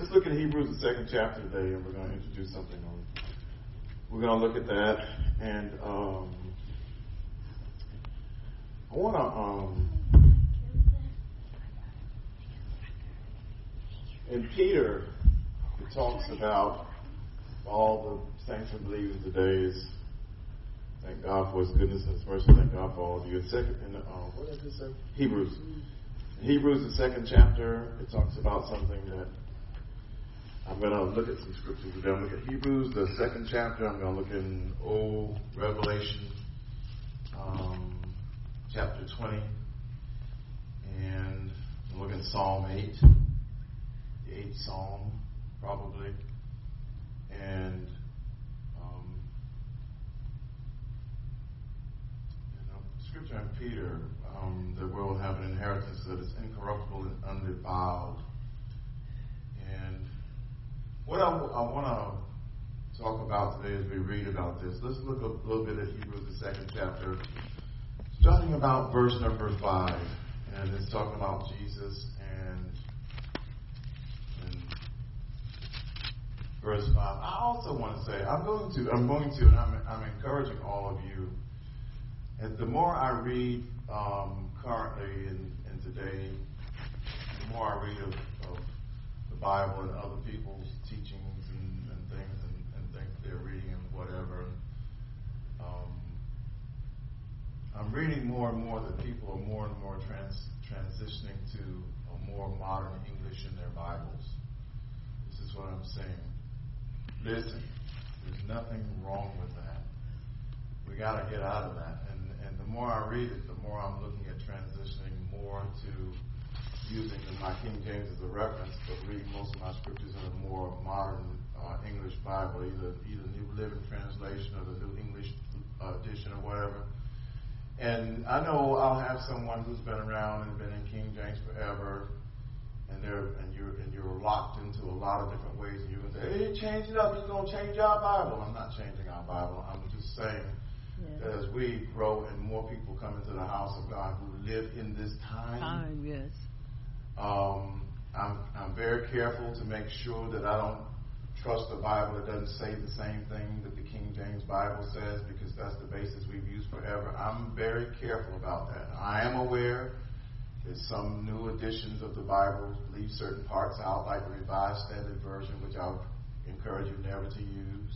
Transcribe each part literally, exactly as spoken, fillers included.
let's look at Hebrews, the second chapter today, and we're going to introduce something on. We're going to look at that, and um, I want to. Um, in Peter, it talks about all the saints and believers today is thank God for His goodness and His mercy. Thank God for all of you. In second, in the, uh, what did it say? Hebrews. In Hebrews, the second chapter, it talks about something that I'm going to look at some scriptures today. I'm going to look at Hebrews, the second chapter. I'm going to look in Old Revelation, um, chapter twenty, and I'm looking at Psalm eight, the eighth Psalm, probably, and um, you know, scripture in Peter, um, that we'll have an inheritance that is incorruptible and undefiled. And what I, I want to talk about today as we read about this, let's look a little bit at Hebrews, the second chapter, starting about verse number five. And it's talking about Jesus and, and verse five. I also want to say, I'm going to, I'm going to, and I'm, I'm encouraging all of you, and the more I read um, currently and, and today, the more I read of, of the Bible and other people's teachings and, and things and, and things they're reading and whatever. Um, I'm reading more and more that people are more and more trans, transitioning to a more modern English in their Bibles. This is what I'm saying. Listen, there's nothing wrong with that. We got to get out of that. And, and the more I read it, the more I'm looking at transitioning more to using my King James as a reference, but reading most of my scriptures in a more modern uh, English Bible, either either New Living Translation or the New English uh, edition or whatever. And I know I'll have someone who's been around and been in King James forever, and they're and you're and you're locked into a lot of different ways, and you're gonna say, "Hey, change it up. You're gonna change our Bible." I'm not changing our Bible. I'm just saying yeah. that as we grow and more people come into the house of God who live in this time, time yes. Um, I'm, I'm very careful to make sure that I don't trust a Bible that doesn't say the same thing that the King James Bible says, because that's the basis we've used forever. I'm very careful about that. I am aware that some new editions of the Bible leave certain parts out, like the Revised Standard Version, which I'll encourage you never to use.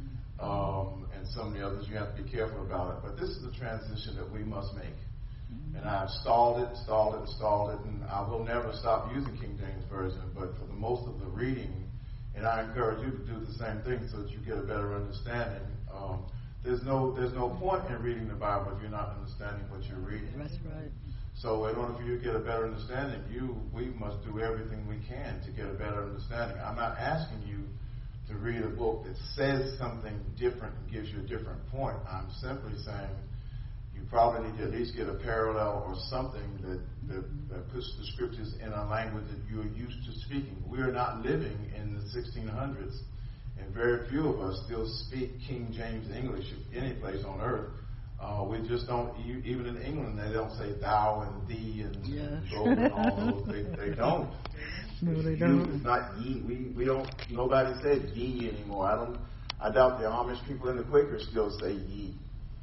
Um, and some of the others, you have to be careful about it. But this is a transition that we must make. And I've stalled it, stalled it, stalled it, and I will never stop using King James Version, but for the most of the reading, and I encourage you to do the same thing so that you get a better understanding. Um, there's no there's no point in reading the Bible if you're not understanding what you're reading. That's right. So in order for you to get a better understanding, you we must do everything we can to get a better understanding. I'm not asking you to read a book that says something different and gives you a different point. I'm simply saying you probably need to at least get a parallel or something that, that, that puts the scriptures in a language that you're used to speaking. We are not living in the sixteen hundreds, and very few of us still speak King James English any place on earth. Uh, we just don't, even in England, they don't say thou and thee and, yeah. and go and all those. They, they don't. No, they don't. It's not ye. We, we don't, nobody says ye anymore. I don't, I doubt the Amish people and the Quakers still say ye.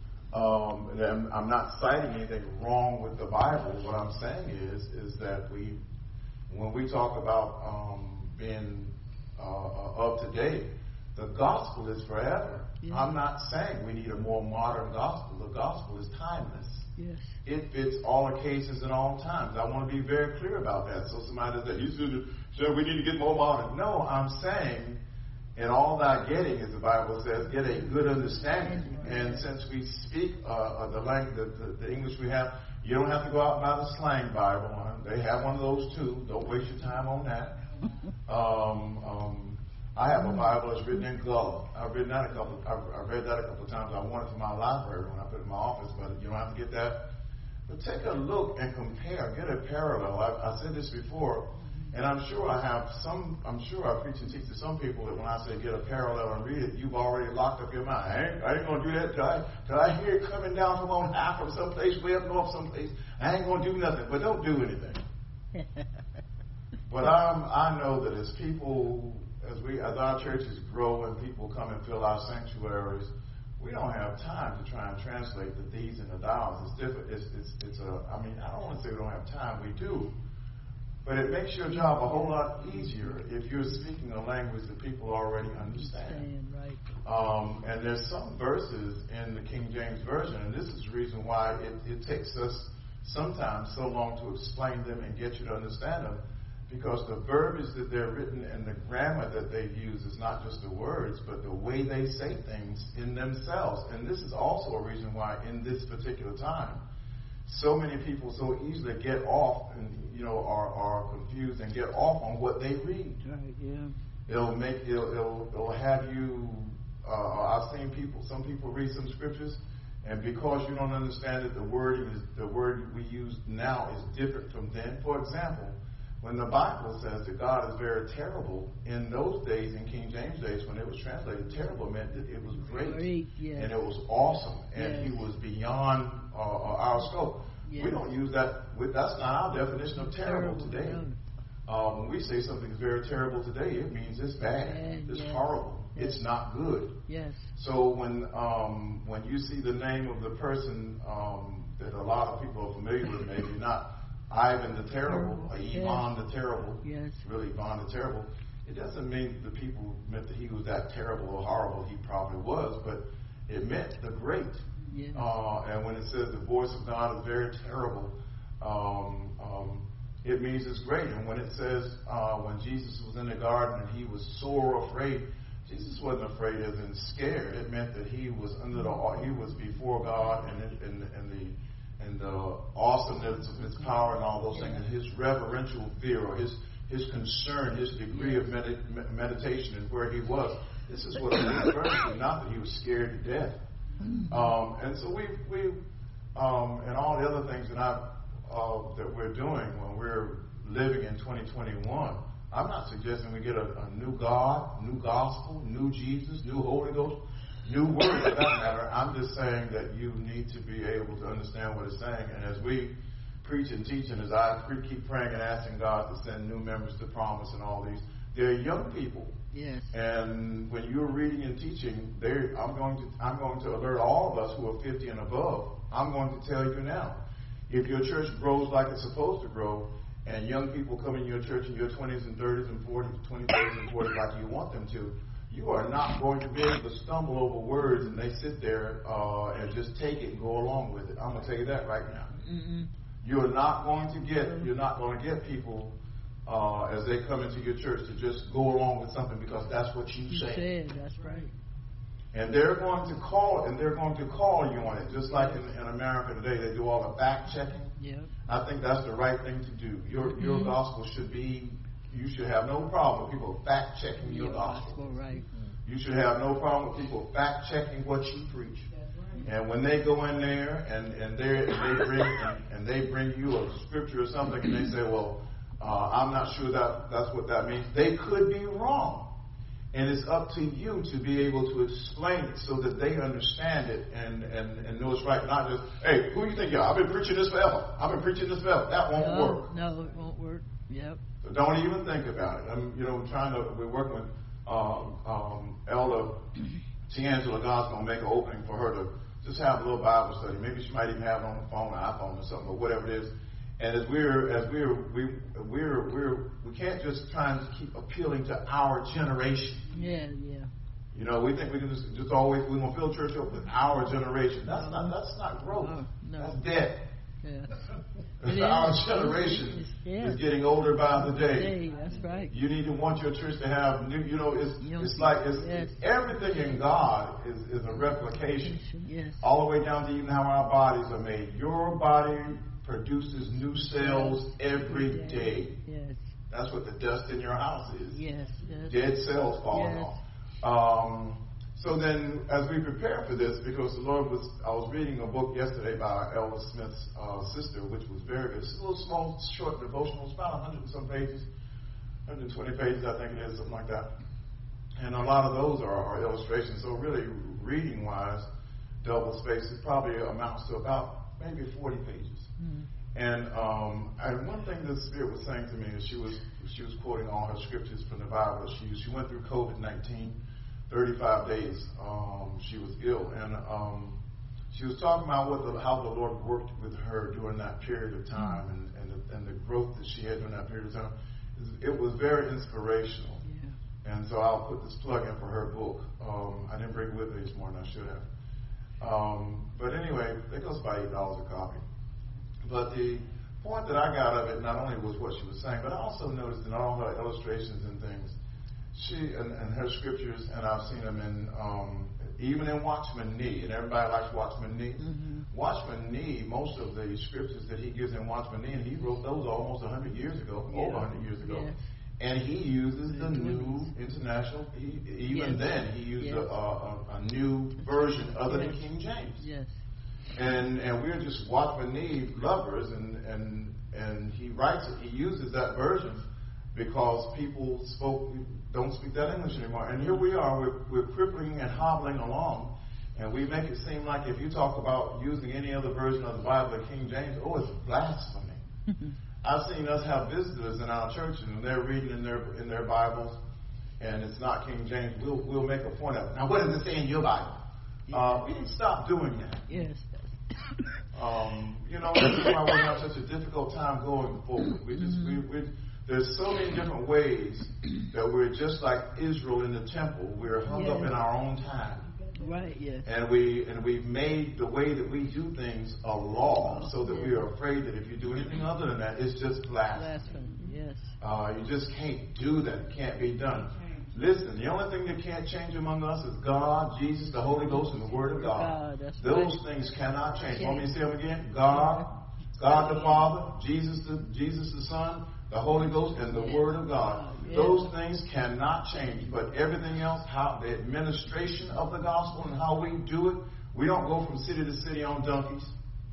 Um, and I'm, I'm not citing anything wrong with the Bible. What I'm saying is, is that we, when we talk about um, being uh, up to date, the gospel is forever. Yeah. I'm not saying we need a more modern gospel. The gospel is timeless. Yes. It fits all occasions and all times. I want to be very clear about that. So somebody says, you said we need to get more modern. No, I'm saying, in all thy getting, as the Bible says, get a good understanding. And since we speak uh, the language, the, the, the English we have, you don't have to go out and buy the slang Bible. They have one of those too. Don't waste your time on that. Um, um, I have a Bible that's written in Gullah. I've written that a couple. I've, I've read that a couple of times. I want it for my library when I put it in my office, but you don't have to get that. But take a look and compare. Get a parallel. I've, I said this before. And I'm sure I have some, I'm sure I preach and teach to some people that when I say get a parallel and read it, you've already locked up your mind. I ain't, I ain't going to do that till I, till I hear it coming down from on high from someplace way up north someplace. I ain't going to do nothing, but don't do anything. But I'm, I know that as people, as we, as our churches grow and people come and fill our sanctuaries, we don't have time to try and translate the these and the thous. It's different. It's, it's, it's a, I mean, I don't want to say we don't have time. We do. But it makes your job a whole lot easier if you're speaking a language that people already understand. Right. Um, and there's some verses in the King James Version, and this is the reason why it, it takes us sometimes so long to explain them and get you to understand them, because the verbiage that they're written and the grammar that they use is not just the words, but the way they say things in themselves. And this is also a reason why in this particular time, so many people so easily get off and, you know, are, are confused and get off on what they read. Right, yeah. It'll make, it'll, it'll, it'll have you, uh, I've seen people, some people read some scriptures, and because you don't understand it, the wording is, the word we use now is different from then. For example, when the Bible says that God is very terrible, in those days, in King James days, when it was translated, terrible meant that it was great, great yes. and it was awesome, and yes. he was beyond uh, our scope. Yes. We don't use that. That's not our definition of terrible, terrible today. No. Uh, when we say something is very terrible today, it means it's bad, bad it's yes. horrible, yes. it's not good. Yes. So when um, when you see the name of the person um, that a lot of people are familiar with, maybe not Ivan the Terrible, or Ivan yes. the Terrible, yes. really Ivan the Terrible, it doesn't mean that the people meant that he was that terrible or horrible. He probably was, but it meant the great. Yes. Uh, and when it says the voice of God is very terrible, um, um, it means it's great. And when it says uh, when Jesus was in the garden and he was sore afraid, Jesus wasn't afraid as in scared. It meant that he was under the he was before God and in, in, in the and the awesomeness of his power and all those things, and his reverential fear or his his concern, his degree of med- meditation and where he was. This is what he was referring to, not that he was scared to death. Um, and so we we um, and all the other things that I uh, that we're doing when we're living in twenty twenty-one. I'm not suggesting we get a, a new God, new gospel, new Jesus, new Holy Ghost, new word for that matter. I'm just saying that you need to be able to understand what it's saying. And as we preach and teach, and as I pre- keep praying and asking God to send new members to Promise and all these, they're young people. Yes. And when you're reading and teaching, I'm going to I'm going to alert all of us who are fifty and above. I'm going to tell you now, if your church grows like it's supposed to grow, and young people come in your church in your twenties and thirties and forties, twenties, thirties and forties like you want them to, you are not going to be able to stumble over words and they sit there uh, and just take it and go along with it. I'm going to tell you that right now. Mm-mm. You're not going to get you're not going to get people uh, as they come into your church to just go along with something because that's what you, you say. said. That's right. And they're going to call and they're going to call you on it, just like in, in America today. They do all the fact checking. Yep. I think that's the right thing to do. Your your mm-hmm. gospel should be. You should have no problem with people fact checking your, your gospel. gospel. Right. You should have no problem with people fact checking what you preach. Right. And when they go in there and and, and they bring and, and they bring you a scripture or something and they say, well, uh, I'm not sure that that's what that means. They could be wrong. And it's up to you to be able to explain it so that they understand it and, and, and know it's right. Not just, hey, who do you think you are? I've been preaching this forever. I've been preaching this forever. That won't no, work. No, it won't work. Yep. So don't even think about it. I'm, you know, trying to, we're working with um, um, Elder Tiangela. God's going to make an opening for her to just have a little Bible study. Maybe she might even have it on the phone, or iPhone or something, or whatever it is. And as we're, as we're, we, we're, we're, we can't just try and keep appealing to our generation. Yeah, yeah. You know, we think we can just, just always, we're going to fill church up with our generation. That's no. not, that's not growth. No, no. That's dead. Yeah. Our generation it's, yeah. is getting older by the day. Hey, that's right. You need to want your church to have new, you know, it's, Young it's like, it's, yes. it's everything in God is, is a replication. Yes. All the way down to even how our bodies are made. Your body produces new cells every day. Yes. That's what the dust in your house is. Yes. yes. Dead cells falling yes. off. Um, so then, as we prepare for this, because the Lord was, I was reading a book yesterday by Elder Smith's uh, sister, which was very good. It's a little small, short devotional. It's about one hundred and some pages, one hundred twenty pages, I think it is, something like that. And a lot of those are, are illustrations. So really, reading-wise, double space, it probably amounts to about maybe forty pages. Mm-hmm. And um, and one thing the Spirit was saying to me is she was she was quoting all her scriptures from the Bible. She she went through COVID nineteen, thirty-five days. Um, she was ill, and um, she was talking about what the, how the Lord worked with her during that period of time, and and the, and the growth that she had during that period of time. It was very inspirational. Yeah. And so I'll put this plug in for her book. Um, I didn't bring it with me this morning. I should have. Um, but anyway, it goes about eight dollars a copy. But the point that I got of it not only was what she was saying, but I also noticed in all her illustrations and things, she and, and her scriptures, and I've seen them in um, even in Watchman Nee, and everybody likes Watchman Nee. Mm-hmm. Watchman Nee, most of the scriptures that he gives in Watchman Nee, and he wrote those almost one hundred years ago, yeah. over one hundred years ago. Yes. And he uses the New International, he, even yes. then, he used yes. a, a, a new version other yes. than King James. Yes. And and we're just Watchman Nee lovers, and, and and he writes it. He uses that version because people spoke don't speak that English anymore. And here we are, we're, we're crippling and hobbling along, and we make it seem like if you talk about using any other version of the Bible than King James, oh, it's blasphemy. I've seen us have visitors in our church, and they're reading in their in their Bibles, and it's not King James. We'll we'll make a point of it. Now, what does it say in your Bible? Yeah. Uh, we need to stop doing that. Yes. Um, you know, that's why we have such a difficult time going forward. We just, we, we, there's so many different ways that we're just like Israel in the temple. We're hung yes. up in our own time. Right, yes. And we and we've made the way that we do things a law, so that yes. we are afraid that if you do anything other than that, it's just blasphemy. Blasphemy, yes. Uh, you just can't do that. It can't be done. Listen, the only thing that can't change among us is God, Jesus, the Holy Ghost, and the Word of God. God Those right. things cannot change. Want me to say them again? God, God the Father, Jesus the Jesus the Son, the Holy Ghost, and the yeah. Word of God. Yeah. Those things cannot change. But everything else, how the administration of the gospel and how we do it, we don't go from city to city on donkeys.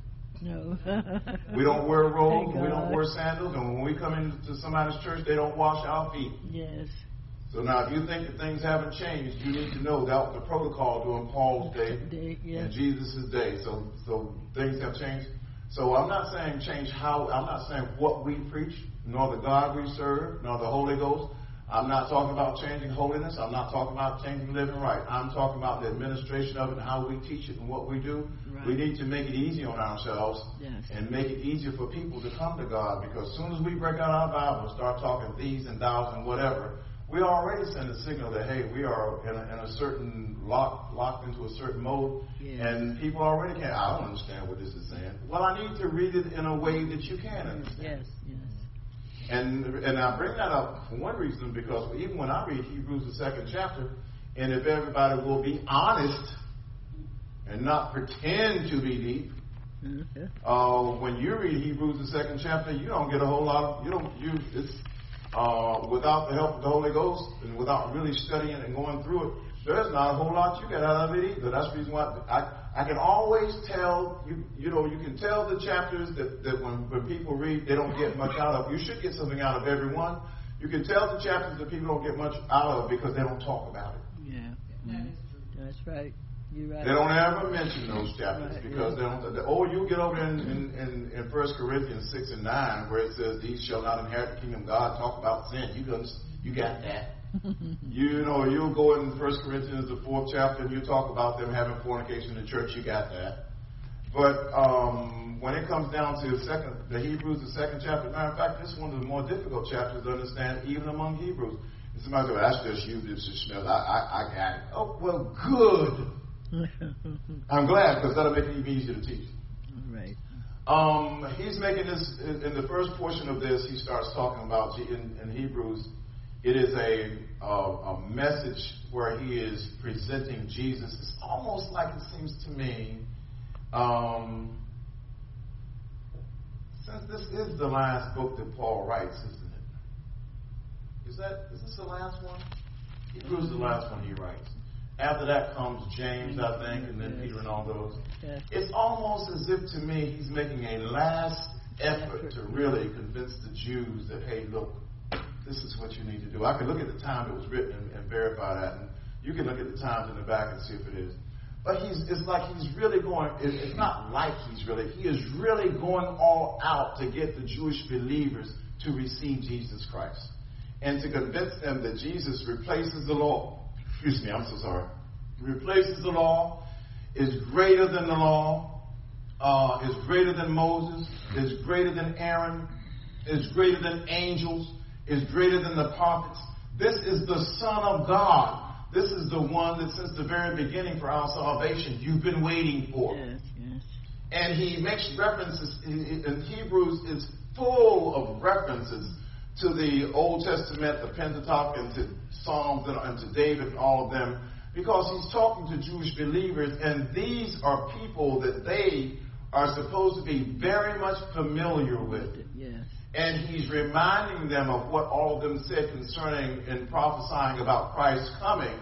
No. We don't wear robes, we don't wear sandals, and when we come into somebody's church, they don't wash our feet. Yes. So now, if you think that things haven't changed, you need to know that was the protocol during Paul's day, day yes. and Jesus' day. So, so things have changed. So I'm not saying change how. I'm not saying what we preach, nor the God we serve, nor the Holy Ghost. I'm not talking about changing holiness. I'm not talking about changing living right. I'm talking about the administration of it and how we teach it and what we do. Right. We need to make it easy on ourselves yes. and make it easier for people to come to God. Because as soon as we break out our Bible and start talking these and thous and whatever, we already send a signal that, hey, we are in a, in a certain lock, locked into a certain mode, yes. and people already can't, I don't understand what this is saying. Well, I need to read it in a way that you can understand. Yes, yes. And and I bring that up for one reason, because even when I read Hebrews, the second chapter, and if everybody will be honest and not pretend to be deep, mm-hmm. uh, when you read Hebrews, the second chapter, you don't get a whole lot of, you don't, you, it's, Uh, without the help of the Holy Ghost and without really studying and going through it, there's not a whole lot you get out of it either. That's the reason why I, I can always tell, you you know, you can tell the chapters that, that when, when people read, they don't get much out of. You should get something out of every one. You can tell the chapters that people don't get much out of because they don't talk about it. Yeah, mm-hmm. That's right. You're right. They don't ever mention those chapters right, because yeah. they don't. Oh, you get over in in, in in First Corinthians six and nine where it says, "These shall not inherit the kingdom of God." Talk about sin. You got you got that. you know, you'll go in First Corinthians the fourth chapter and you talk about them having fornication in the church. You got that. But um, when it comes down to the second, the Hebrews, the second chapter. Matter of fact, this is one of the more difficult chapters to understand, even among Hebrews. And somebody says, well, "That's just you, Mister Smith. I, I I got it." Oh, well, good. I'm glad, because that'll make it even easier to teach. Right. Um, he's making this, in the first portion of this, he starts talking about, in, in Hebrews, it is a, a, a message where he is presenting Jesus. It's almost like, it seems to me, um, since this is the last book that Paul writes, isn't it? Is that, is this the last one? Hebrews is the last one he writes. After that comes James, I think, and then Peter and all those. Yes. It's almost as if, to me, he's making a last effort to really convince the Jews that, hey, look, this is what you need to do. I can look at the time it was written and, and verify that, and you can look at the times in the back and see if it is. but he's, it's like he's really going, it, it's not like he's really, he is really going all out to get the Jewish believers to receive Jesus Christ and to convince them that Jesus replaces the law. Excuse me, I'm so sorry. Replaces the law, is greater than the law, uh, is greater than Moses, is greater than Aaron, is greater than angels, is greater than the prophets. This is the Son of God. This is the one that since the very beginning for our salvation you've been waiting for. Yes, yes. And he makes references, in, in Hebrews is full of references to the Old Testament, the Pentateuch, and to Psalms, and, and to David and all of them, because he's talking to Jewish believers, and these are people that they are supposed to be very much familiar with. Yes. And he's reminding them of what all of them said concerning and prophesying about Christ coming.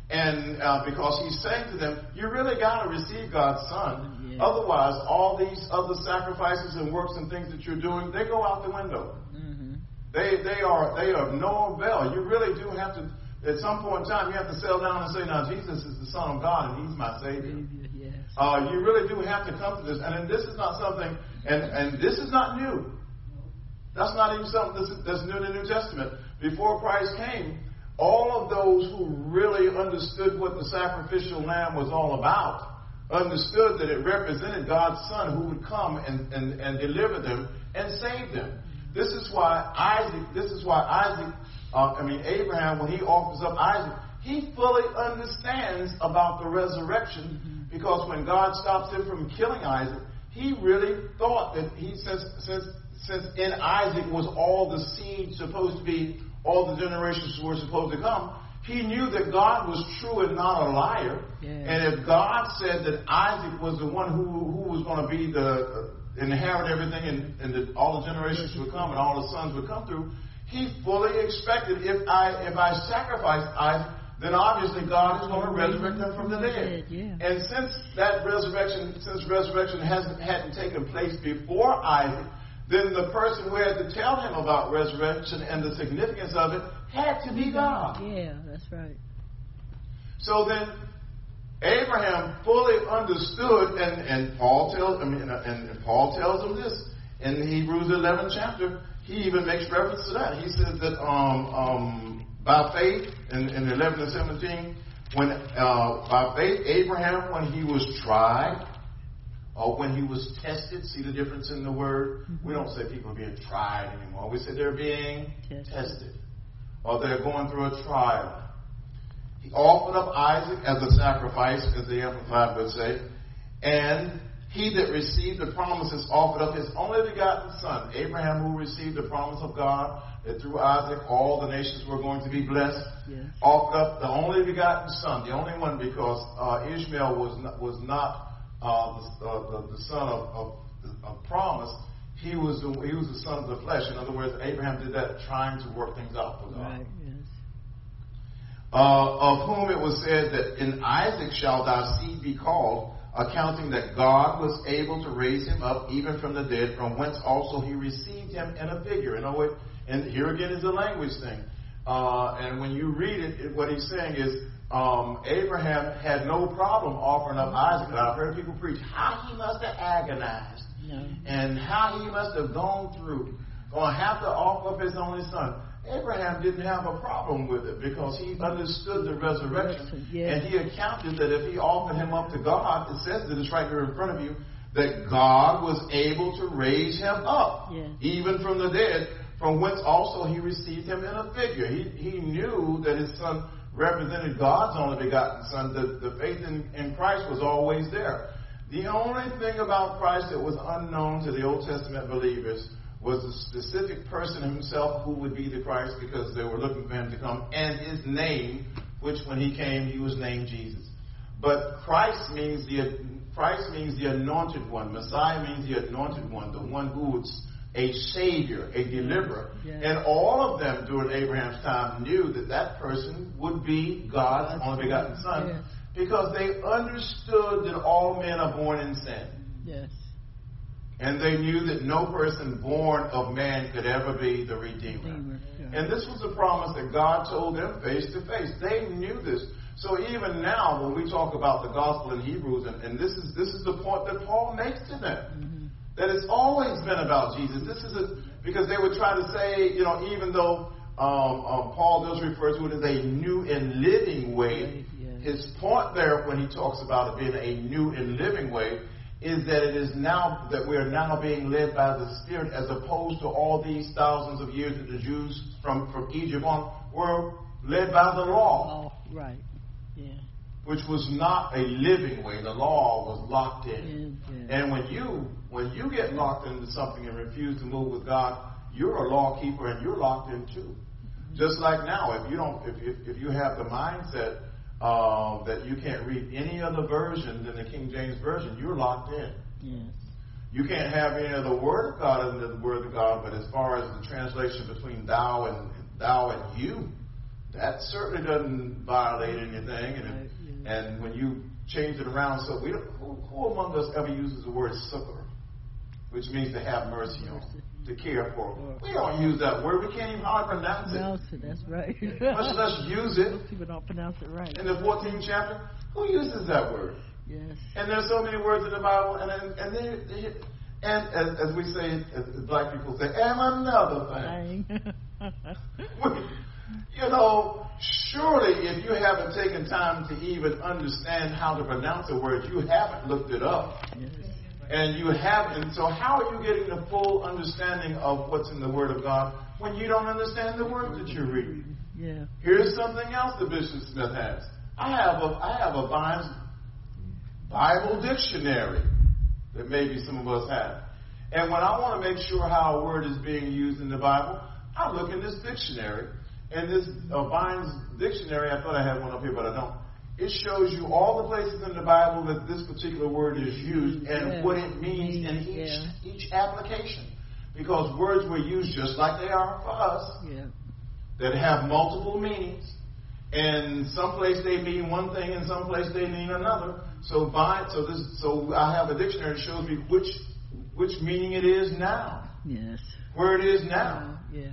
And uh, because he's saying to them, you really got to receive God's Son. Yeah. Otherwise, all these other sacrifices and works and things that you're doing, they go out the window. Mm-hmm. They they are they are of no avail. You really do have to, at some point in time, you have to settle down and say, now, Jesus is the Son of God and he's my Savior. Yes. Uh, you really do have to come to this. And then this is not something, and, and this is not new. That's not even something that's, that's new in the New Testament. Before Christ came, all of those who really understood what the sacrificial lamb was all about understood that it represented God's Son who would come and, and, and deliver them and save them. This is why Isaac, this is why Isaac, uh, I mean Abraham, when he offers up Isaac, he fully understands about the resurrection, mm-hmm. because when God stops him from killing Isaac, he really thought that he, since, since Since in Isaac was all the seed supposed to be, all the generations were supposed to come, he knew that God was true and not a liar. Yeah. And if God said that Isaac was the one who, who was going to be the uh, inherit everything, and, and that all the generations would come and all the sons would come through, he fully expected if I if I sacrifice Isaac, then obviously God is going to resurrect him from the dead. Yeah. And since that resurrection, since resurrection hasn't hadn't taken place before Isaac, then the person who had to tell him about resurrection and the significance of it had to be God. Yeah, that's right. So then Abraham fully understood, and, and Paul tells I mean, and, and Paul tells him this in Hebrews eleventh chapter. He even makes reference to that. He says that um, um, by faith in, in eleven and seventeen, when uh, by faith Abraham, when he was tried, or when he was tested, see the difference in the word? Mm-hmm. We don't say people are being tried anymore. We say they're being tested. tested. Or they're going through a trial. He offered up Isaac as a sacrifice, as the Amplified would say. And he that received the promises offered up his only begotten son. Abraham, who received the promise of God, that through Isaac all the nations were going to be blessed, yes. offered up the only begotten son, the only one, because uh, Ishmael was not, was not Uh, the, uh, the, the son of, of, of promise. He was the, he was the son of the flesh. In other words, Abraham did that trying to work things out for God. Right, yes. Uh, of whom it was said that in Isaac shall thy seed be called, accounting that God was able to raise him up even from the dead, from whence also he received him in a figure. In other words, and here again is a language thing. Uh, and when you read it, it, what he's saying is, Um, Abraham had no problem offering up Isaac. And I've heard people preach how he must have agonized, no. and how he must have gone through, going to have to offer up his only son. Abraham didn't have a problem with it because he understood the resurrection, yes. and he accounted that if he offered him up to God, it says that it's right here in front of you, that God was able to raise him up, yes. even from the dead, from whence also he received him in a figure. He, he knew that his son represented God's only begotten son. The, the faith in, in Christ was always there. The only thing about Christ that was unknown to the Old Testament believers was the specific person himself who would be the Christ, because they were looking for him to come, and his name, which when he came, he was named Jesus. But Christ means the Christ means the anointed one. Messiah means the anointed one, the one who would a savior, a deliverer. Yes. And all of them during Abraham's time knew that that person would be God's only begotten son, yes. because they understood that all men are born in sin. Yes. And they knew that no person born of man could ever be the Redeemer. Redeemer. Yeah. And this was a promise that God told them face to face. They knew this. So even now, when we talk about the gospel in Hebrews, and, and this is this is the point that Paul makes to them, mm-hmm. that it's always been about Jesus. This is a, because they would try to say, you know, even though um, um, Paul does refer to it as a new and living way, right, yeah. his point there when he talks about it being a new and living way is that it is now that we are now being led by the Spirit, as opposed to all these thousands of years that the Jews from, from Egypt on were led by the law. Oh, right. Yeah. Which was not a living way. The law was locked in. Yeah, yeah. And when you when you get locked into something and refuse to move with God, you're a law keeper and you're locked in too. Mm-hmm. Just like now, if you don't, if if, if you have the mindset uh, that you can't read any other version than the King James Version, you're locked in. Yes. You can't have any other word of God other than the word of God. But as far as the translation between thou and thou and you, that certainly doesn't violate anything. And, Right, yeah. and when you change it around, so we don't, who, who among us ever uses the word succor, which means to have mercy on, to care for? We don't use that word. We can't even hardly pronounce it. Pronounce it, that's right. Much less use it. Most people don't pronounce it right. In the fourteenth chapter, who uses that word? Yes. And there's so many words in the Bible, and and they, they, and as, as we say, as black people say, and another thing. You know, surely if you haven't taken time to even understand how to pronounce a word, you haven't looked it up. Yes. And you haven't. So how are you getting the full understanding of what's in the Word of God when you don't understand the word that you're reading? Yeah. Here's something else that Bishop Smith has. I have a I have a Vine's Bible dictionary that maybe some of us have. And when I want to make sure how a word is being used in the Bible, I look in this dictionary. And this uh, Vine's dictionary, I thought I had one up here, but I don't. It shows you all the places in the Bible that this particular word is used and yeah. what it means in each yeah. each application. Because words were used just like they are for us, Yeah. that have multiple meanings. And some place they mean one thing, and some place they mean another. So Vine, so this, so I have a dictionary that shows me which which meaning it is now. Yes. Where it is now. Yeah.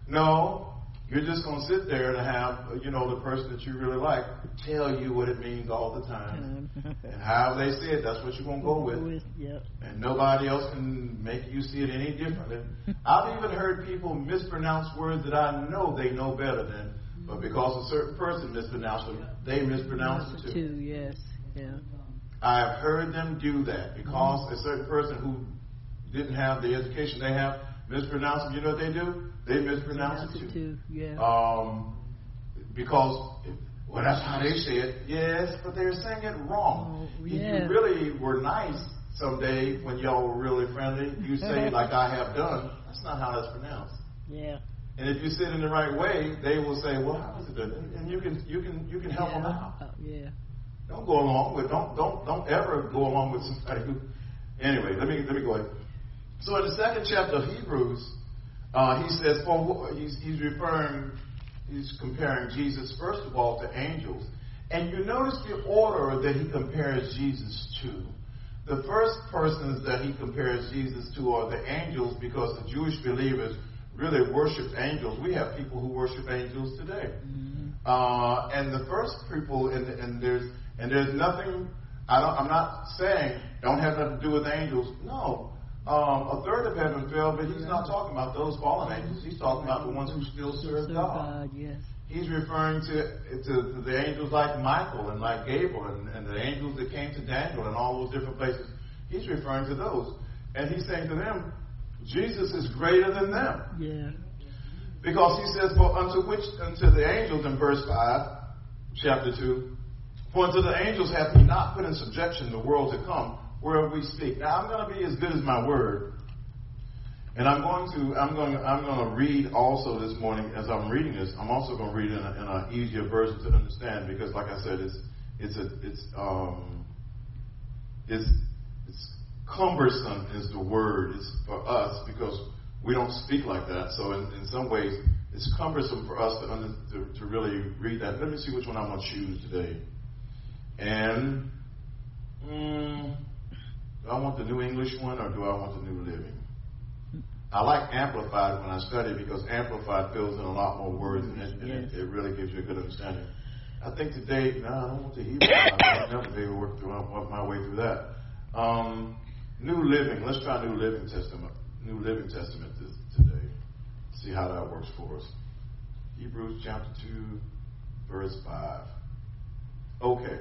No. You're just going to sit there and have, you know, the person that you really like tell you what it means all the time. And however they say it, that's what you're going to go with. Yep. And nobody else can make you see it any differently. I've even heard people mispronounce words that I know they know better than, but because a certain person mispronounced them, they mispronounce it too. Too, yes. Yeah. I've heard them do that because a certain person who didn't have the education they have mispronounce them. You know what they do? They mispronounce it too. too. Yeah. Um, because, well, that's how they say it. Yes, but they're saying it wrong. Oh, If yeah. you really were nice someday when y'all were really friendly, you say like I have done. That's not how that's pronounced. Yeah. And if you sit in the right way, they will say, well, how is it done? And you can you can you can help yeah. them out. Uh, yeah. Don't go along with don't don't don't ever go along with somebody who. Anyway, let me let me go ahead. So in the second chapter of Hebrews, uh, he says, for he's, he's referring, he's comparing Jesus first of all to angels, and you notice the order that he compares Jesus to. The first persons that he compares Jesus to are the angels, because the Jewish believers really worship angels. We have people who worship angels today, mm-hmm. uh, and the first people, and, and there's and there's nothing. I don't, I'm not saying don't have nothing to do with angels. No. Um, a third of heaven fell, but he's not talking about those fallen angels. He's talking about the ones who still serve God. God, yes. He's referring to, to, to the angels like Michael and like Gabriel and, and the angels that came to Daniel and all those different places. He's referring to those. And he's saying to them, Jesus is greater than them. Yeah. Because he says, for unto which, unto the angels in verse five, chapter two, for unto the angels hath he not put in subjection the world to come, where we speak. Now I'm going to be as good as my word, and I'm going to I'm going to, I'm going to read also this morning as I'm reading this. I'm also going to read in an easier version to understand, because, like I said, it's it's a it's um it's it's cumbersome is the word. It's for us because we don't speak like that. So in, in some ways, it's cumbersome for us to, under, to to really read that. Let me see which one I'm going to choose today, and. Mm, Do I want the New English one, or do I want the New Living? I like Amplified when I study, because Amplified fills in a lot more words, and, it, and it, it really gives you a good understanding. I think today, no, I don't want the Hebrew. I'll never be able to work, through, work my way through that. Um, New Living. Let's try New Living Testament. New Living Testament this, today. See how that works for us. Hebrews chapter two, verse five. Okay.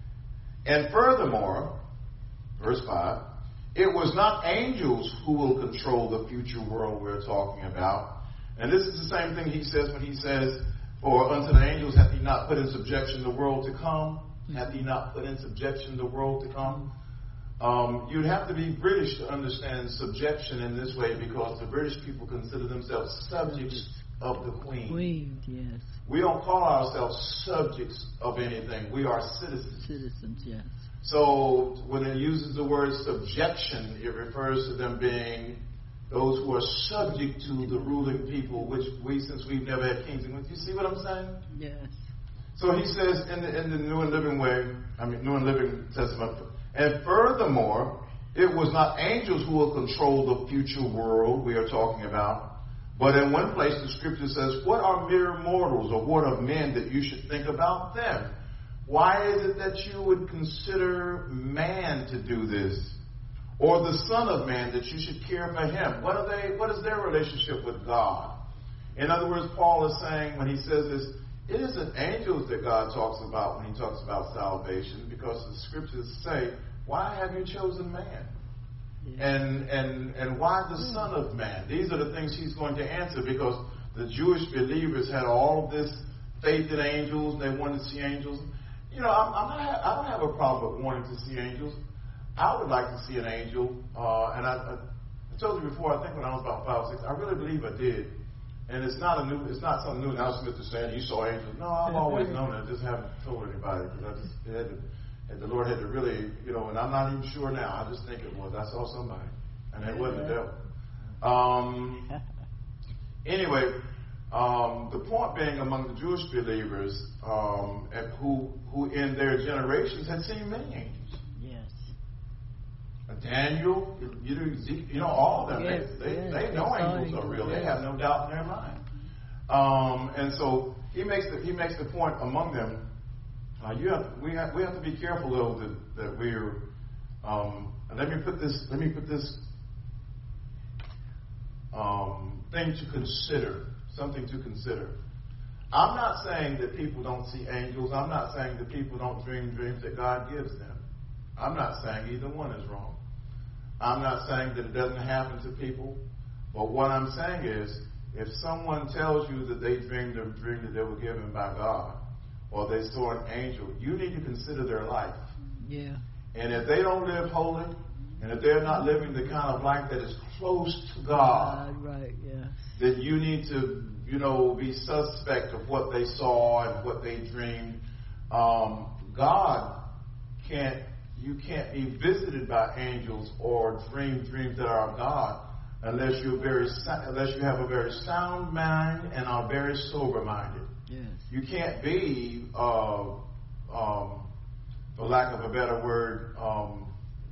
And furthermore, verse five, it was not angels who will control the future world we're talking about. And this is the same thing he says when he says, for unto the angels hath he not put in subjection the world to come. Hath he not put in subjection the world to come? Um, you'd have to be British to understand subjection in this way, because the British people consider themselves subjects of the Queen. Queen, yes. We don't call ourselves subjects of anything. We are citizens. Citizens, yes. So when it uses the word subjection, it refers to them being those who are subject to the ruling people, which we, since we've never had kings. Do you see what I'm saying? Yes. So he says in the, in the New and Living Way, I mean New and Living Testament, and furthermore, it was not angels who will control the future world we are talking about. But in one place the scripture says, what are mere mortals, or what of men that you should think about them? Why is it that you would consider man to do this? Or the Son of Man that you should care for him? What are they? What is their relationship with God? In other words, Paul is saying when he says this, it isn't angels that God talks about when he talks about salvation, because the scriptures say, why have you chosen man? Yeah. And, and, and why the yeah. Son of Man? These are the things he's going to answer, because the Jewish believers had all of this faith in angels. They wanted to see angels. You know, I'm, I'm not, I don't have a problem with wanting to see angels. I would like to see an angel, uh, and I, I, I told you before, I think when I was about five or six, I really believe I did. And it's not a new, it's not something new. Now Smith is saying, you saw angels. No, I've always known it. I just haven't told anybody, because I just had to, and the Lord had to really, you know, and I'm not even sure now. I just think it was. I saw somebody, and it wasn't the devil. Um, anyway, um, the point being, among the Jewish believers, um, and who who in their generations had seen many angels. Daniel, you know, you know, all of them, yes, they, they, yes, they know angels are real. Yes. They have no doubt in their mind. Um, and so he makes the, he makes the point among them. Uh, you have we have we have to be careful though that, that we're. Um, and let me put this let me put this um, thing to consider, something to consider. I'm not saying that people don't see angels. I'm not saying that people don't dream dreams that God gives them. I'm not saying either one is wrong. I'm not saying that it doesn't happen to people. But what I'm saying is, if someone tells you that they dreamed a dream that they were given by God, or they saw an angel, you need to consider their life. Yeah. And if they don't live holy, and if they're not living the kind of life that is close to God, uh, right, yeah. then you need to, you know, be suspect of what they saw and what they dreamed. Um, God can't. You can't be visited by angels or dream dreams that are of God unless you're very unless you have a very sound mind and are very sober minded. Yes. You can't be, uh, um, for lack of a better word, um,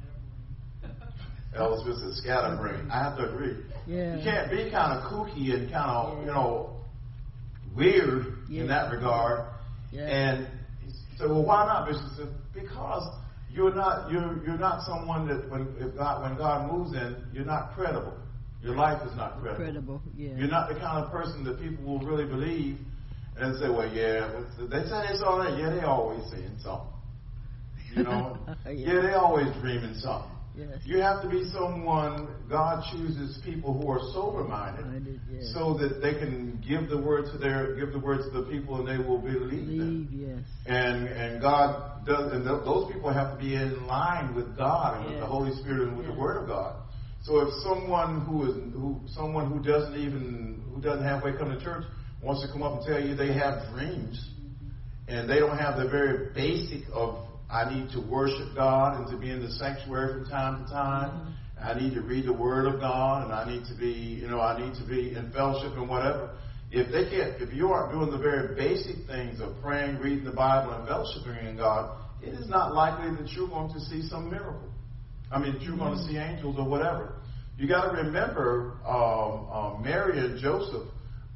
Ellis Smith said scatterbrain. I have to agree. Yeah. You can't be kind of kooky and kind of yeah. you know weird yeah. in that regard. Yeah. And so, well, why not, Bishop? Said, because You're not you're you're not someone that when if God when God moves in, you're not credible. Your life is not credible. Credible, yeah. You're not the kind of person that people will really believe and say, well, yeah, they say they saw that. Yeah, they always seeing something. You know, yeah. yeah, they always dreaming something. Yes. You have to be someone. God chooses people who are sober-minded, yes. so that they can give the word to their give the word to the people, and they will believe, believe them. Yes. And and God does, and th- those people have to be in line with God and yes. with the Holy Spirit and with yes. the Word of God. So if someone who is who someone who doesn't even who doesn't halfway come to church wants to come up and tell you they have dreams, and they don't have the very basic of I need to worship God and to be in the sanctuary from time to time. Mm-hmm. I need to read the Word of God, and I need to be, you know, I need to be in fellowship and whatever. If they can't, if you aren't doing the very basic things of praying, reading the Bible, and fellowshipping in God, it is not likely that you're going to see some miracle. I mean, that you're mm-hmm. going to see angels or whatever. You got to remember, um, uh, Mary and Joseph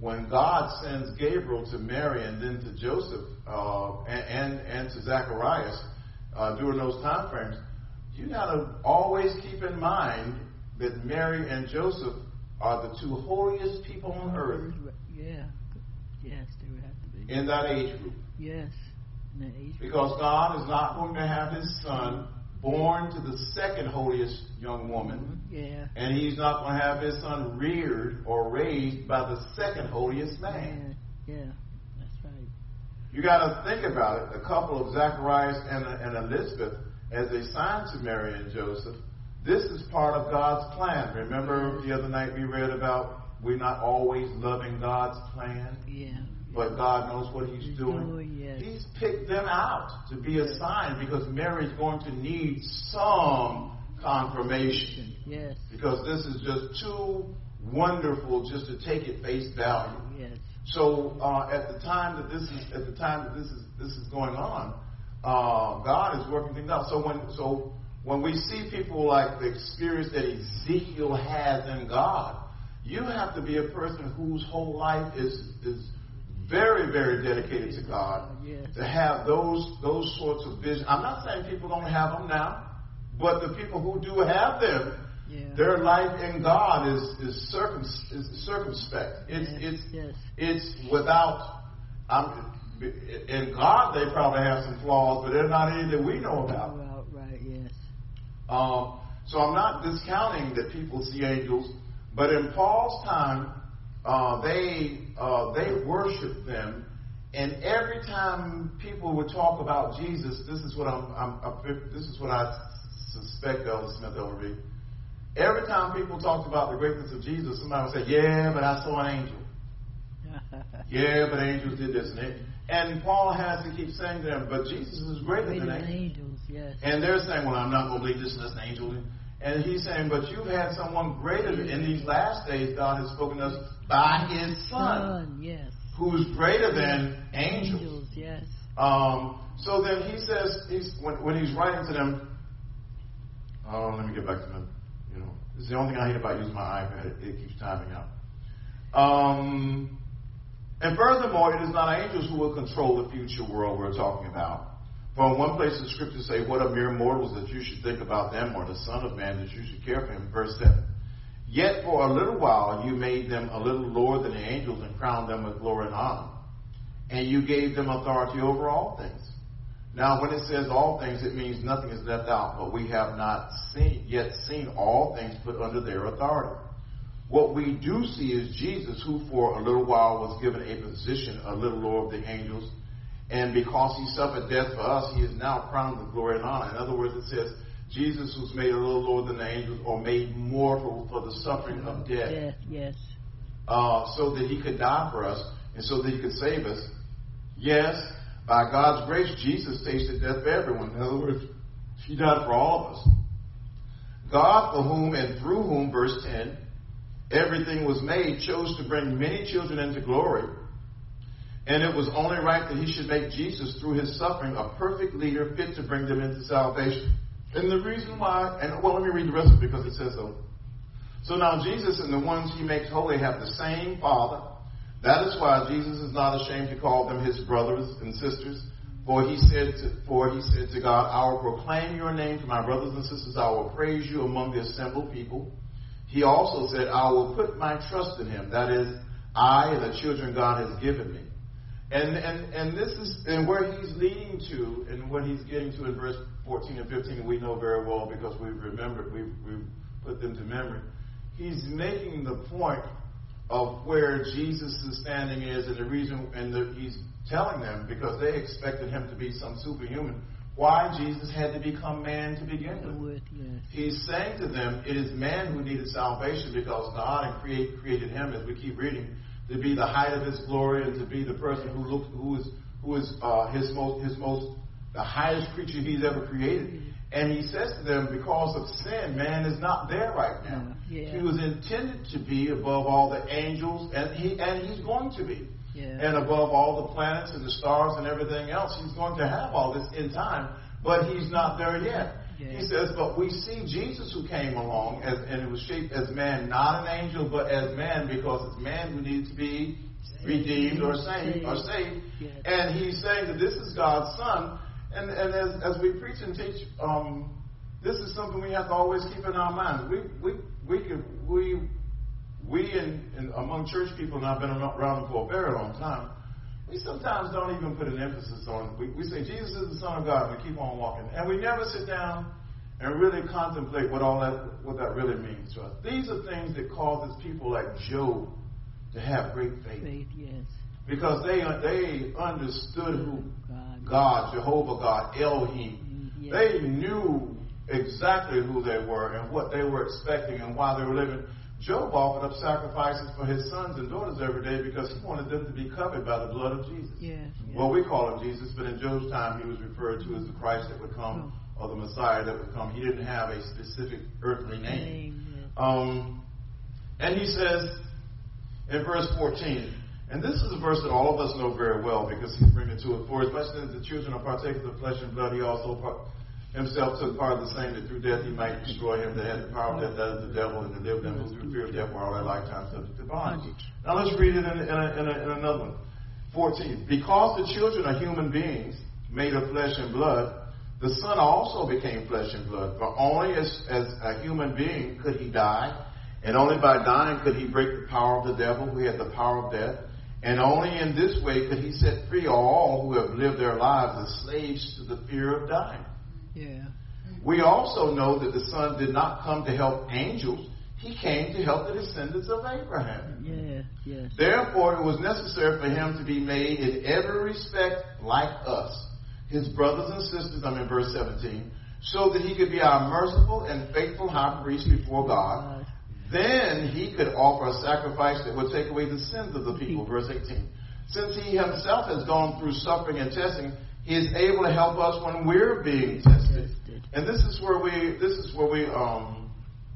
when God sends Gabriel to Mary and then to Joseph uh, and, and and to Zacharias uh, during those time frames, you got to always keep in mind that Mary and Joseph are the two holiest people on earth. Yeah. Yes, they would have to be. In that age group. Yes. In that age group. Because God is not going to have his son born to the second holiest young woman. Yeah. And he's not going to have his son reared or raised by the second holiest man. Yeah, yeah, that's right. You got to think about it. The couple of Zacharias and, and Elizabeth, as they signed to Mary and Joseph, this is part of God's plan. Remember the other night we read about we're not always loving God's plan? Yeah. But God knows what he's, he's doing. doing yes. He's picked them out to be a sign because Mary's going to need some confirmation. Yes. Because this is just too wonderful just to take it face value. Yes. So uh, at the time that this is at the time that this is this is going on, uh, God is working things out. So when so when we see people like the experience that Ezekiel has in God, you have to be a person whose whole life is is very, very dedicated to God, yes. to have those those sorts of visions. I'm not saying people don't have them now, but the people who do have them, yeah. their life in God is is, circum, is circumspect. It's yes. it's yes. it's without. Um, in God, they probably have some flaws, but they're not any that we know about. Well, right. Yes. Um, so I'm not discounting that people see angels, but in Paul's time. Uh, they uh, they worship them, and every time people would talk about Jesus, this is what I'm, I'm, I'm this is what I suspect Elder Smith will be. Every time people talked about the greatness of Jesus, somebody would say, "Yeah, but I saw an angel." Yeah, but angels did this and that. And Paul has to keep saying to them, "But Jesus is greater, greater than, than angels." angels." Yes. And they're saying, "Well, I'm not going to believe this and that's an angel." And he's saying, but you've had someone greater in these last days. God has spoken to us by his son, son yes. who's greater than angels. Angels, yes. Um, so then he says, he's, when, when he's writing to them, oh, let me get back to them. You know, this is the only thing I hate about using my iPad. It, it keeps timing out. Um, and furthermore, it is not angels who will control the future world we're talking about. For in one place the scriptures say, what a mere mortals that you should think about them, or the Son of Man that you should care for him. Verse seven. Yet for a little while you made them a little lower than the angels and crowned them with glory and honor. And you gave them authority over all things. Now when it says all things, it means nothing is left out. But we have not seen, yet seen all things put under their authority. What we do see is Jesus, who for a little while was given a position a little lower than the angels. And because he suffered death for us, he is now crowned with glory and honor. In other words, it says Jesus was made a little lower than the angels, or made mortal for the suffering of death. Death, yes. Uh, so that he could die for us, and so that he could save us. Yes, by God's grace, Jesus tasted death for everyone. In other words, he died for all of us. God, for whom and through whom, verse ten, everything was made, chose to bring many children into glory. And it was only right that he should make Jesus, through his suffering, a perfect leader fit to bring them into salvation. And the reason why, and well, let me read the rest of it because it says so. So now Jesus and the ones he makes holy have the same Father. That is why Jesus is not ashamed to call them his brothers and sisters. For he said to, for he said to God, I will proclaim your name to my brothers and sisters. I will praise you among the assembled people. He also said, I will put my trust in him. That is, I and the children God has given me. And, and and this is and where he's leading to, and what he's getting to in verse fourteen and fifteen, we know very well because we've remembered, we've, we've put them to memory. He's making the point of where Jesus' standing is, and the reason, and the, he's telling them, because they expected him to be some superhuman, why Jesus had to become man to begin with. Yes. He's saying to them, it is man who needed salvation because God and create, created him, as we keep reading, to be the height of his glory and to be the person who look, who is who is uh, his most his most the highest creature he's ever created. And he says to them, because of sin, man is not there right now. Yeah. He was intended to be above all the angels, and he and he's going to be. Yeah. And above all the planets and the stars and everything else. He's going to have all this in time, but he's not there yet. Yeah. He says, but we see Jesus who came along, as, and it was shaped as man, not an angel, but as man, because it's man who needed to be redeemed or saved, or saved. Yes. And he's saying that this is God's son. And, and as, as we preach and teach, um, this is something we have to always keep in our minds. We we we could we we in, in among church people, and I've been around for a very long time, we sometimes don't even put an emphasis on it. We, we say Jesus is the Son of God, and we keep on walking, and we never sit down and really contemplate what all that what that really means to us. These are things that causes people like Job to have great faith, Faith, yes. because they they understood who God, God, Jehovah God, Elohim. yes. They knew exactly who they were and what they were expecting and why they were living. Job offered up sacrifices for his sons and daughters every day because he wanted them to be covered by the blood of Jesus. Yes, yes. Well, we call him Jesus, but in Job's time he was referred to as the Christ that would come, or the Messiah that would come. He didn't have a specific earthly name. Name, yes. Um, and he says in verse fourteen, and this is a verse that all of us know very well because he's bringing it to us. For as much as the children are partakers of flesh and blood, he also part, himself took part of the same, that through death he might destroy him that had the power of death, that is the devil, and deliver them who through fear of death were all their lifetime subject to bondage. Now let's read it in, in, a, in, a, in another one. fourteen. Because the children are human beings, made of flesh and blood, the Son also became flesh and blood. For only as, as a human being could he die, and only by dying could he break the power of the devil, who had the power of death. And only in this way could he set free all who have lived their lives as slaves to the fear of dying. Yeah. We also know that the Son did not come to help angels. He came to help the descendants of Abraham. Yeah, yes. Therefore, it was necessary for him to be made in every respect like us, his brothers and sisters, I'm in verse seventeen, so that he could be our merciful and faithful high priest before God. Then he could offer a sacrifice that would take away the sins of the people. Verse eighteen. Since he himself has gone through suffering and testing, he is able to help us when we're being tested. And this is where we, this is where we, um,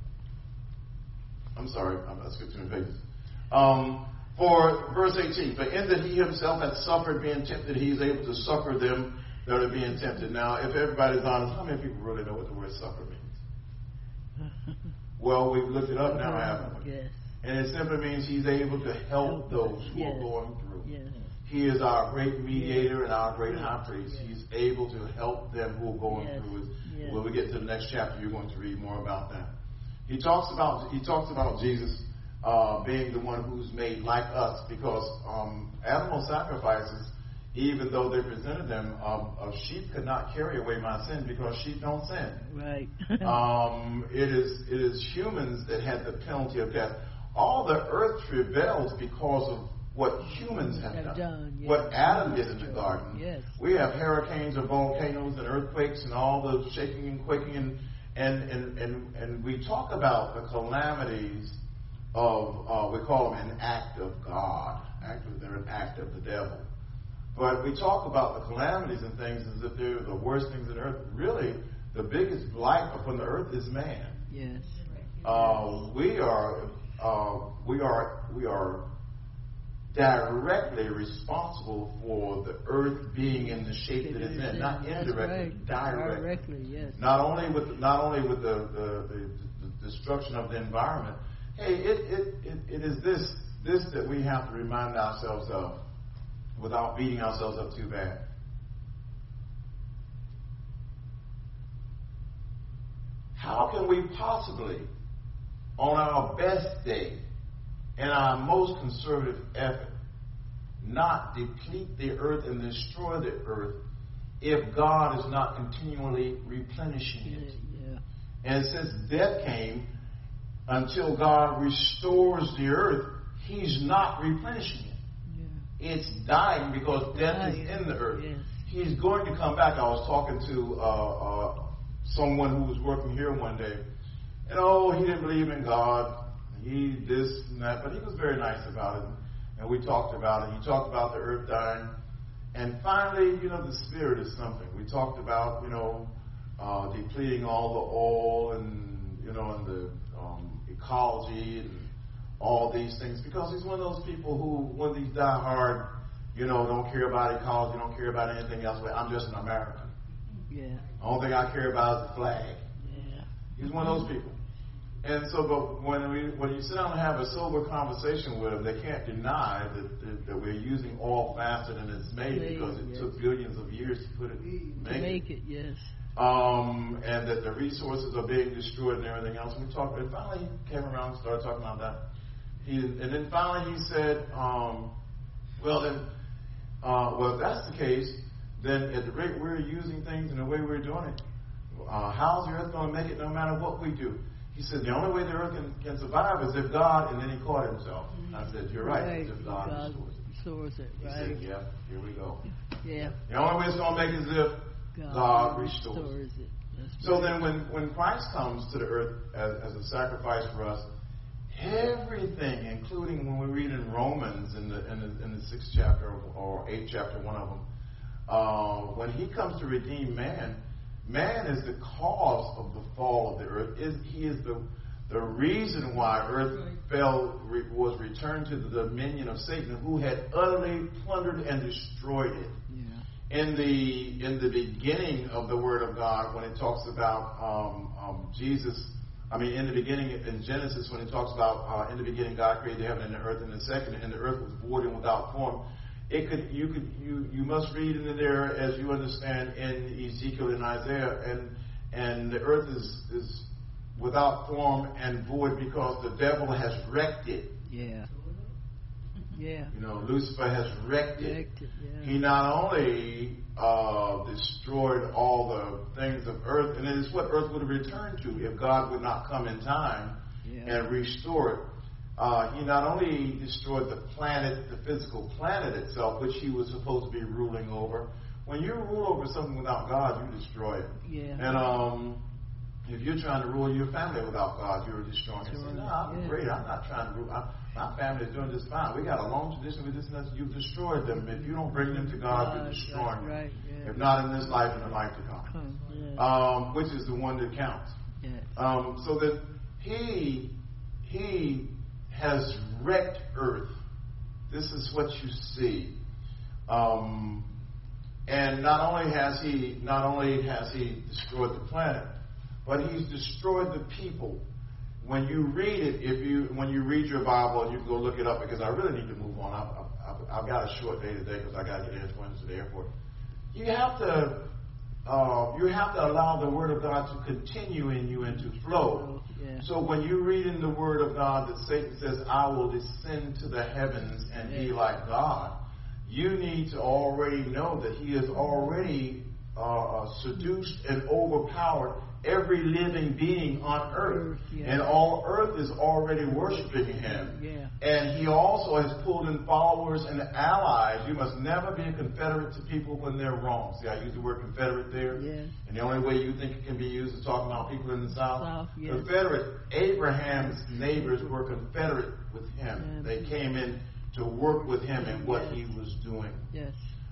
I'm sorry, I'm not skipping two pages. Um, for verse eighteen, but in that he himself had suffered being tempted, he is able to succor them that are being tempted. Now, if everybody's honest, how many people really know what the word suffer means? Well, we've looked it up now, haven't we? Yes. And it simply means he's able to help those who yes. are going through. Yes. He is our great mediator and our great high priest. Yes. He's able to help them who are going yes. through it. Yes. When we get to the next chapter, you're going to read more about that. He talks about he talks about Jesus uh, being the one who's made like us, because um, animal sacrifices, even though they presented them, um, a sheep could not carry away my sin because sheep don't sin. Right. um, it is it is humans that had the penalty of death. All the earth rebels because of what humans have, have done. done yes. What Adam did in the garden. Yes. We have hurricanes and volcanoes and earthquakes and all the shaking and quaking, and and and and, and we talk about the calamities of uh, we call them an act of God. Actually, they're an act of the devil. But we talk about the calamities and things as if they're the worst things on earth. Really, the biggest blight upon the earth is man. Yes. Uh, we are, uh, we are, we are directly responsible for the earth being in the shape that it's in. Not indirectly, right. directly. Directly, yes. Not only with, not only with the, the, the, the destruction of the environment. Hey, it, it, it, it is this, this that we have to remind ourselves of, without beating ourselves up too bad. How can we possibly, on our best day, in our most conservative effort, not deplete the earth and destroy the earth if God is not continually replenishing it? Yeah. And since death came, until God restores the earth, He's not replenishing it. It's dying because death dying. is in the earth. Yes. He's going to come back. I was talking to uh, uh, someone who was working here one day, and oh, he didn't believe in God. He this and that, but he was very nice about it. And we talked about it. He talked about the earth dying, and finally, you know, the spirit is something. We talked about, you know, uh, depleting all the oil and you know, and the um, ecology and all these things, because he's one of those people who, when these die hard, you know, don't care about ecology, don't care about anything else. But I'm just an American. Yeah. The only thing I care about is the flag. Yeah. He's one of those people. And so, but when we when you sit down and have a sober conversation with them, they can't deny that that, that we're using oil faster than it's made Made, because it yes. took billions of years to put it make, To make it, yes. Um, and that the resources are being destroyed and everything else. We talked, and finally he came around and started talking about that. He, and then finally he said, um, well then, uh, well if that's the case, then at the rate we're using things and the way we're doing it, uh, how's the earth going to make it no matter what we do? He said the only way the earth can, can survive is if God, and then he caught himself. I said, you're right, Right. it's if God, God restores it. restores it, He right? said, yeah, here we go. Yeah. The only way it's going to make it is if God, God restores it. restores it. That's So right. then when, when Christ comes to the earth as, as a sacrifice for us, everything, including when we read in Romans in the in the, in the sixth chapter or eighth chapter, one of them, uh, when he comes to redeem man, man is the cause of the fall of the earth. Is He is the the reason why earth fell re, was returned to the dominion of Satan, who had utterly plundered and destroyed it. Yeah. In the in the beginning of the Word of God, when it talks about um, um, Jesus, I mean, in the beginning in Genesis, when it talks about uh, in the beginning God created the heaven and the earth, and the second, and the earth was void and without form. It could you could you you must read into there as you understand in Ezekiel and Isaiah, and and the earth is is without form and void because the devil has wrecked it. Yeah. Yeah. You know, Lucifer has wrecked it. Wrecked it, yeah. He not only uh, destroyed all the things of earth, and it's what earth would have returned to if God would not come in time Yeah. and restore it. Uh, he not only destroyed the planet, the physical planet itself, which he was supposed to be ruling over. When you rule over something without God, you destroy it. Yeah. And um, if you're trying to rule your family without God, you're destroying it. Sure. Say, no, I'm Yeah. great. I'm not trying to rule. I, my family is doing just fine. We got a long tradition with this and that. You've destroyed them. If you don't bring them to God, you're God, destroying them. right, yeah. If not in this life, in the life to come. Come, yeah. Um, which is the one that counts. Yes. Um, so that he he has wrecked earth. This is what you see. Um, and not only has he not only has he destroyed the planet, but he's destroyed the people. When you read it, if you when you read your Bible, and you can go look it up because I really need to move on. I've, I've, I've got a short day today because I got to get Edge Wednesday to the airport. You have to uh, you have to allow the Word of God to continue in you and to flow. Yeah. So when you read in the Word of God that Satan says, "I will descend to the heavens and be like God," you need to already know that He has already uh, seduced and overpowered every living being on earth. Earth, yeah. And all earth is already worshiping Him. Yeah. And He also has pulled in followers and allies. You must never be a confederate to people when they're wrong. See, I use the word confederate there. Yes. And the only way you think it can be used is talking about people in the South. South, yes. Confederate. Abraham's neighbors were confederate with him. Yes. They came in to work with him in what Yes. he was doing. Yes.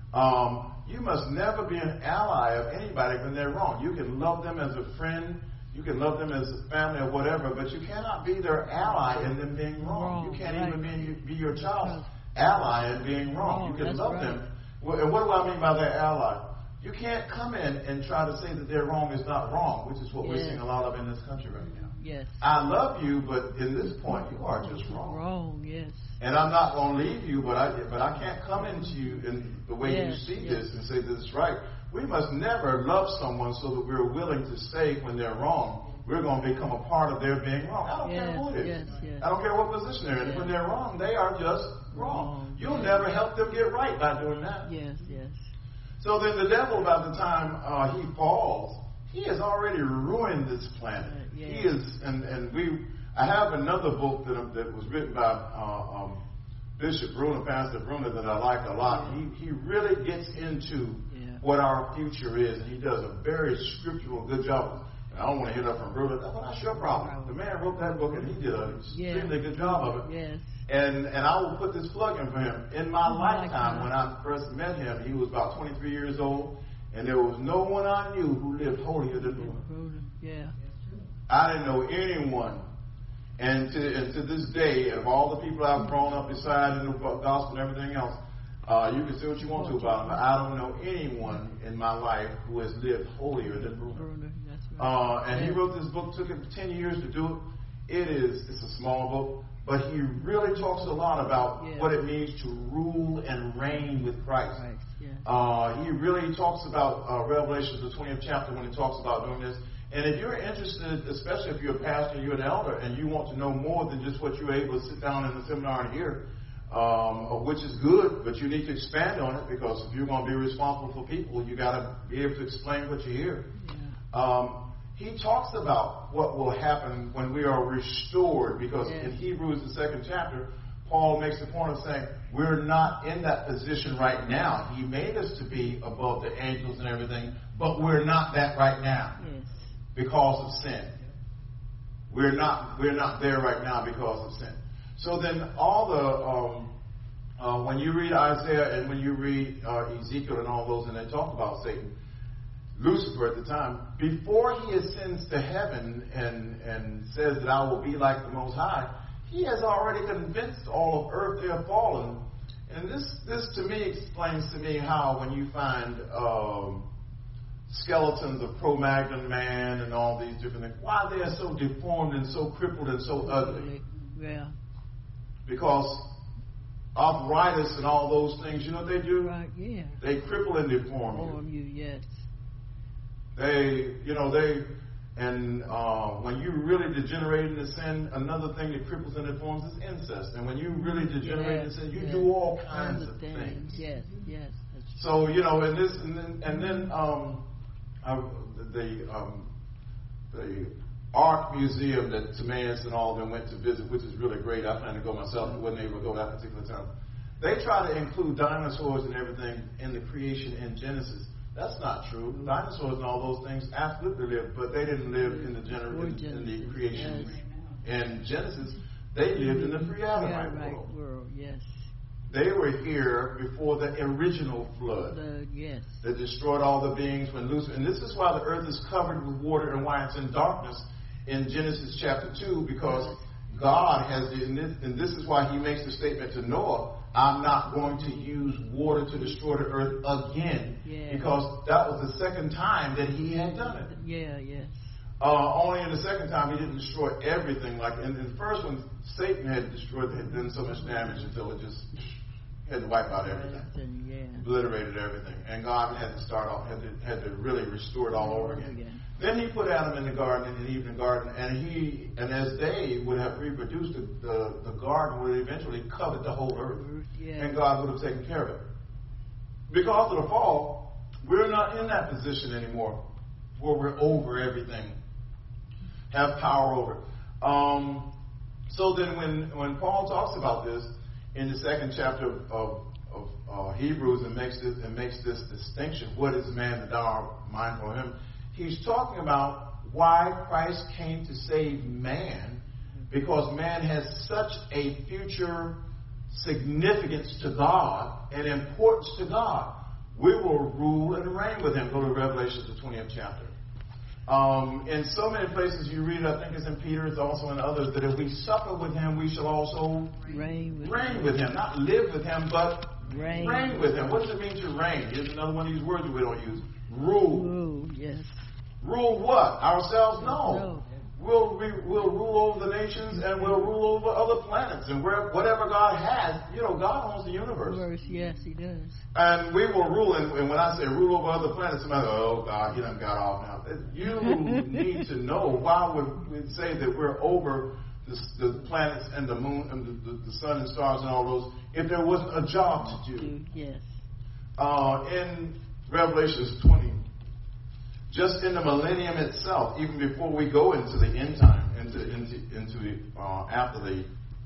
Um, you must never be an ally of anybody when they're wrong. You can love them as a friend, you can love them as a family or whatever, but you cannot be their ally in them being wrong. Wrong, You can't right. even be, be your child's ally in being wrong. Wrong, You can that's love right. them. Well, and what do I mean by their ally? You can't come in and try to say that their wrong is not wrong, which is what we're Yes. seeing a lot of in this country right now. Yes. I love you, but in this point, you are just wrong. Wrong, yes. And I'm not going to leave you, but I but I can't come into you in the way Yes, you see yes. this and say this is right. We must never love someone so that we're willing to say when they're wrong, we're going to become a part of their being wrong. I don't Yes, care who it is. yes, yes. I don't care what position they're in. Yes. When they're wrong, they are just wrong. Wrong, You'll yes. never help them get right by doing that. Yes, yes. So then the devil, by the time uh, he falls, he has already ruined this planet. Right, yeah. He is, and, and we, I have another book that, that was written by uh, um, Bishop Bruner, Pastor Bruner, that I like a lot. Yeah. He, he really gets into Yeah. what our future is, and he does a very scriptural good job. And I don't want to hear that from Bruner. Well, that's your problem. The man wrote that book, and he did an Yeah. extremely good job of it. Yes. And and I will put this plug in for him. In my Oh, my lifetime, God. when I first met him, he was about twenty-three years old, and there was no one I knew who lived holier than Bruner. Yeah. I didn't know anyone. And to, and to this day, of all the people I've grown up beside in the gospel and everything else, uh, you can say what you want to about him, but I don't know anyone in my life who has lived holier than Bruner. Bruner, that's right. Uh, and he Yeah. wrote this book, took him ten years to do it. It is, it's a small book, but he really talks a lot about yeah. what it means to rule and reign with Christ. Christ, yes. Uh, he really talks about uh, Revelation, the twentieth chapter, when he talks about doing this. And if you're interested, especially if you're a pastor, you're an elder, and you want to know more than just what you're able to sit down in the seminar and hear, um, which is good, but you need to expand on it, because if you're going to be responsible for people, you got to be able to explain what you hear. Yeah. Um, he talks about what will happen when we are restored, because yes. in Hebrews, the second chapter, Paul makes the point of saying we're not in that position right now. He made us to be above the angels and everything, but we're not that right now. Yes. Because of sin. We're not we're not there right now because of sin. So then all the, um, uh, when you read Isaiah and when you read uh, Ezekiel and all those, and they talk about Satan, Lucifer at the time, before he ascends to heaven and, and says that I will be like the Most High, he has already convinced all of earth they have fallen. And this, this to me explains to me how when you find um, skeletons of Cro-Magnon man and all these different things, why they are so deformed and so crippled and so ugly. Yeah. Because arthritis and all those things, you know what they do? Right, yeah. They cripple and deform you. Form you, yes. They, you know, they, and uh, when you really degenerate into sin, another thing that cripples and deforms is incest. And when you really degenerate yes, into sin, you yes. do all kinds of things. things. Yes, yes. So, you know, and this, and then, and then um, uh, the um, the art museum that Timaeus and all of them went to visit, which is really great. I planned to go myself, but wasn't able to go that particular time. They try to include dinosaurs and everything in the creation in Genesis. That's not true. Dinosaurs and all those things absolutely lived, but they didn't live in the gener- in, in the creation in Genesis. They lived in the pre-Adamite world. world. Yes. They were here before the original flood The, yes. that destroyed all the beings when Lucifer. And this is why the earth is covered with water and why it's in darkness in Genesis chapter two, because God has, and this, and this is why he makes the statement to Noah, I'm not going to use water to destroy the earth again, yeah. because that was the second time that he had done it. Yeah, yes. Uh, only in the second time he didn't destroy everything. Like in, in the first one, Satan had destroyed, had done so much damage until it just had to wipe out everything, yeah. obliterated everything, and God had to start off, had to, had to really restore it all over again. again. Then he put Adam in the garden, in the Eden garden, and he, and as they would have reproduced, the, the, the garden would eventually cover the whole earth, yeah. and God would have taken care of it. Because of the fall, we're not in that position anymore, where we're over everything, have power over it. Um, so then, when when Paul talks about this in the second chapter of, of, of uh, Hebrews and makes this and makes this distinction, what is man that thou art mindful of him? He's talking about why Christ came to save man, because man has such a future significance to God and importance to God. We will rule and reign with him. Go to Revelation, the twentieth chapter. Um, in so many places you read, I think it's in Peter, it's also in others, that if we suffer with him, we shall also reign with, reign with him. Not live with him, but reign. reign with him. What does it mean to reign? Here's another one of these words that we don't use. Rule. Rule, yes. Rule what? Ourselves? No. No. We'll, we, we'll rule over the nations and we'll rule over other planets. And where, whatever God has, you know, God owns the universe. Universe, yes, he does. And we will rule, and, and when I say rule over other planets, somebody goes, oh, God, he done got off now. You need to know why would we say that we're over the, the planets and the moon and the, the, the sun and stars and all those if there wasn't a job to do. Yes. Uh, in Revelation twenty, just in the millennium itself, even before we go into the end time, into into into the uh, after the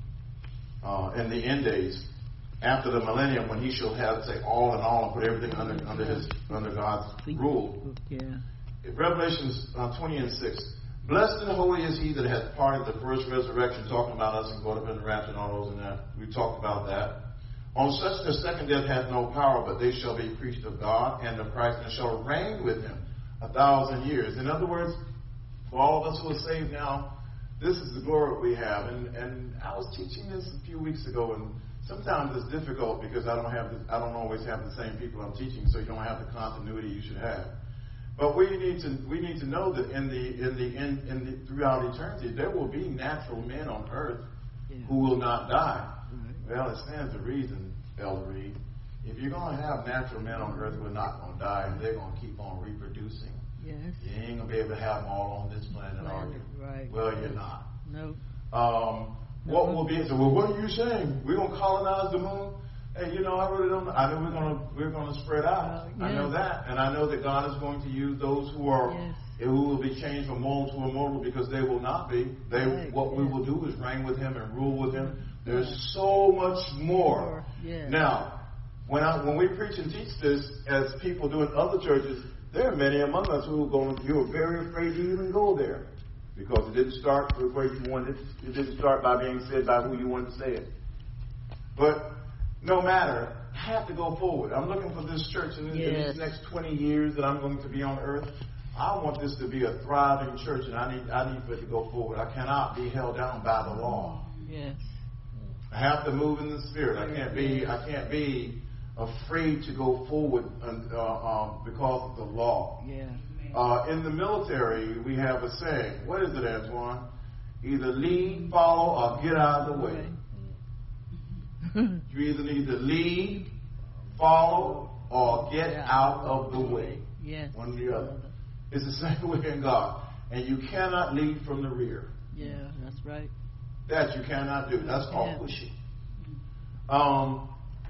uh, in the end days, after the millennium, when he shall have say all in all and put everything under under his under God's rule. Yeah. Revelation uh, twenty and six. Blessed and holy is he that hath parted the first resurrection, talking about us and going up in the rapture and all those and that. We talked about that. On such the second death hath no power, but they shall be priests of God and of Christ, and shall reign with him a thousand years. In other words, for all of us who are saved now, this is the glory we have. And, and I was teaching this a few weeks ago, and sometimes it's difficult because I don't have the, I don't always have the same people I'm teaching, so you don't have the continuity you should have. But we need to we need to know that in the in the in, in the, throughout eternity there will be natural men on earth Yeah. who will not die. Right. Well, it stands to reason, Elder Reed. If you're going to have natural men on earth who are not going to die and they're going to keep on reproducing, Yes. you ain't going to be able to have them all on this planet, are you? Right. Well, you're not. No. Um, what will be? So, well, what are you saying? We're going to colonize the moon? Hey, you know, I really don't know. I know we're going to we're going to spread out. Uh, I know yes. that, and I know that God is going to use those who are Yes. who will be changed from mortal to immortal, because they will not be. They Right, what we yes. will do is reign with Him and rule with Him. There's so much more. More, yes. Now, when I when we preach and teach this, as people do in other churches, there are many among us who are going who are very afraid to even go there, because it didn't start the way you wanted. It didn't start by being said by who you wanted to say it. But no matter, I have to go forward. I'm looking for this church in, Yes. in these next twenty years that I'm going to be on earth. I want this to be a thriving church, and I need I need for it to go forward. I cannot be held down by the law. Yes. I have to move in the Spirit. I can't be I can't be afraid to go forward uh, um, because of the law. Yeah. Uh, in the military, we have a saying. What is it, Antoine? Either lead, follow, or get out of the way. You either need to lead, follow, or get out of the way. Yes. One or the other. It's the same way in God. And you cannot lead from the rear. Yeah, that's right. That you cannot do. That's called Yeah. pushing. Um,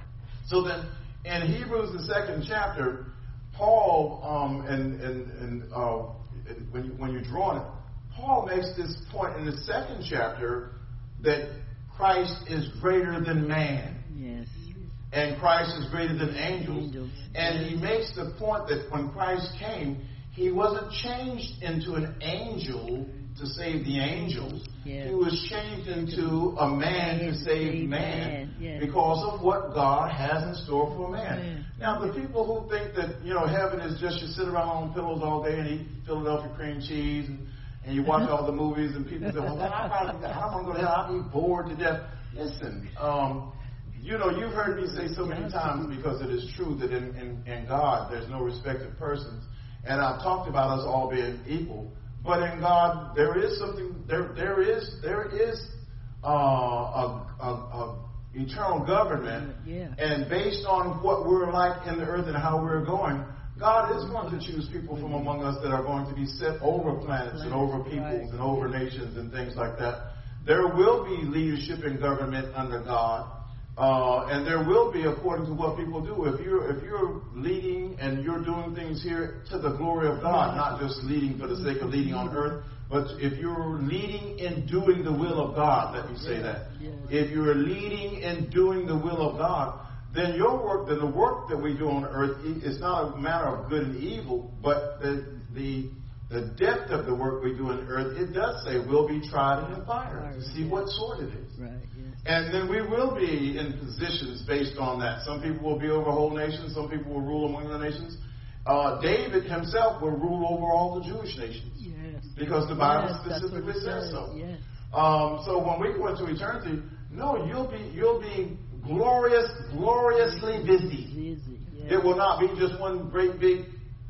so then, in Hebrews, the second chapter, Paul, um, and, and, and uh, when, you, when you're drawing it, Paul makes this point in the second chapter that Christ is greater than man. Yes. And Christ is greater than angels. Angels. And he makes the point that when Christ came, he wasn't changed into an angel to save the angels. Yes. He was changed into a man to save man, Yes. because of what God has in store for man. Yes. Now, the people who think that, you know, heaven is just you sit around on pillows all day and eat Philadelphia cream cheese and, and you watch all the movies, and people say, well, I don't want to go to hell. I'll be bored to death. Listen, um, you know, you've heard me say so many times, because it is true that in, in, in God there's no respect of persons. And I've talked about us all being equal. But in God, there is something, there there is there is uh, a, a, a eternal government. Yeah. And based on what we're like in the earth and how we're going, God is going to choose people from among us that are going to be set over planets and over peoples Right. and over nations and things like that. There will be leadership and government under God. Uh, and there will be, according to what people do. If you're if you're leading and you're doing things here to the glory of God, not just leading for the sake of leading on earth, but if you're leading in doing the will of God, let me say Yes, that. yes. If you're leading in doing the will of God, then your work, then the work that we do on earth, is not a matter of good and evil, but the the the depth of the work we do on earth, it does say we'll be tried in the fire to see what sort it is. Right. Yes. And then we will be in positions based on that. Some people will be over whole nations. Some people will rule among the nations. Uh, David himself will rule over all the Jewish nations. Yes. Because the Bible Yes, that's what specifically it says says. so. Yes. Um, so when we go into eternity, no, you'll be you'll be glorious, gloriously busy. Busy. Yes. It will not be just one great big.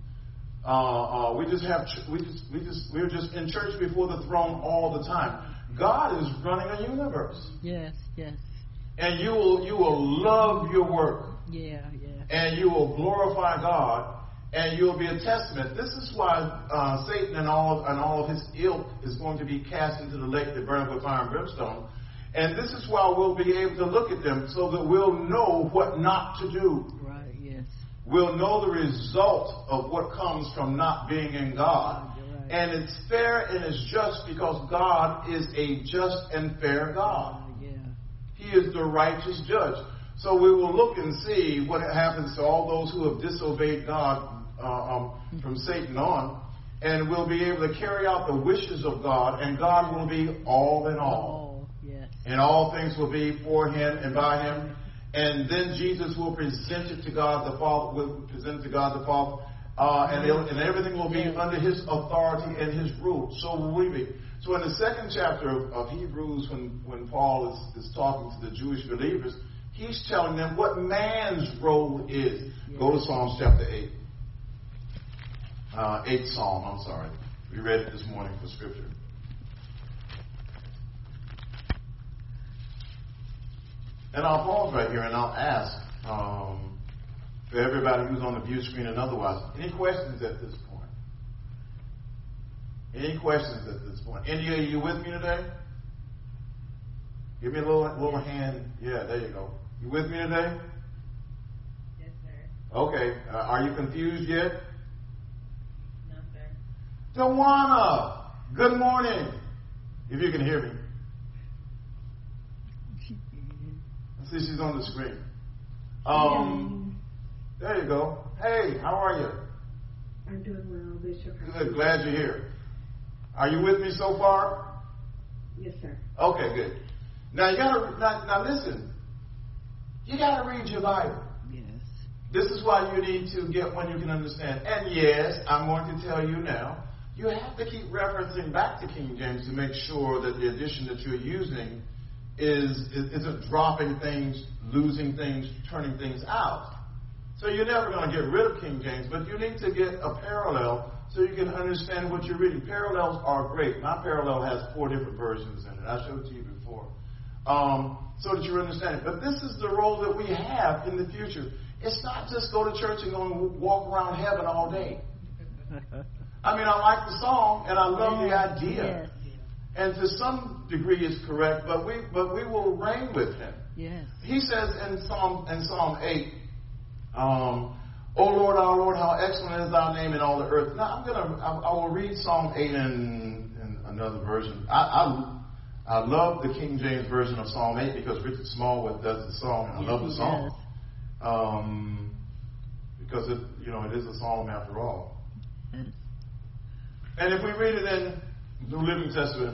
Uh, uh, we just have ch- we just we just we're just in church before the throne all the time. God is running a universe, Yes. Yes. and you will you will love your work, Yeah. Yeah. and you will glorify God, and you'll be a testament. This is why uh, Satan and all and all of his ilk is going to be cast into the lake that burns with fire and brimstone. And this is why we'll be able to look at them, so that we'll know what not to do. Right. Yes. We'll know the result of what comes from not being in God. You're right. And it's fair and it's just, because God is a just and fair God. Uh, yeah. He is the righteous judge. So we will look and see what happens to all those who have disobeyed God uh, um, from Satan on. And we'll be able to carry out the wishes of God. And God will be all in all. Oh. Yes. And all things will be for Him and by Him. And then Jesus will present it to God the Father, will present it to God the Father, uh, and, it'll, and everything will be under His authority and His rule. So will we be. So in the second chapter of, of Hebrews, when, when Paul is, is talking to the Jewish believers, he's telling them what man's role is. Go to Psalms chapter eight. uh, eighth Psalm, I'm sorry. We read it this morning for scripture. And I'll pause right here and I'll ask um, for everybody who's on the view screen and otherwise, any questions at this point? Any questions at this point? India, are you with me today? Give me a little little hand. Yeah, there you go. You with me today? Yes, sir. Okay. Uh, are you confused yet? No, sir. Tawana, good morning. If you can hear me. I see she's on the screen. Um, there you go. Hey, how are you? I'm doing well, Bishop. Good. Glad you're here. Are you with me so far? Yes, sir. Okay, good. Now you gotta now, now listen. You gotta read your Bible. Yes. This is why you need to get one you can understand. And yes, I'm going to tell you now, you have to keep referencing back to King James to make sure that the edition that you're using is, is isn't dropping things, losing things, turning things out. So you're never going to get rid of King James, but you need to get a parallel so you can understand what you're reading. Parallels are great. My parallel has four different versions in it. I showed it to you before. Um, so that you understand it. But this is the role that we have in the future. It's not just go to church and go and walk around heaven all day. I mean, I like the song and I love the idea. Yes. And to some degree it's correct, but we but we will reign with him. Yes. He says in Psalm in Psalm eight, um, O Lord, our Lord, how excellent is thy name in all the earth. Now I'm gonna I, I will read Psalm eight in, in another version. I, I I love the King James version of Psalm eight because Richard Smallwood does the song, and I Yes, love the he song. does. Um, because it, you know, it is a psalm after all. Yes. And if we read it in the Living Testament,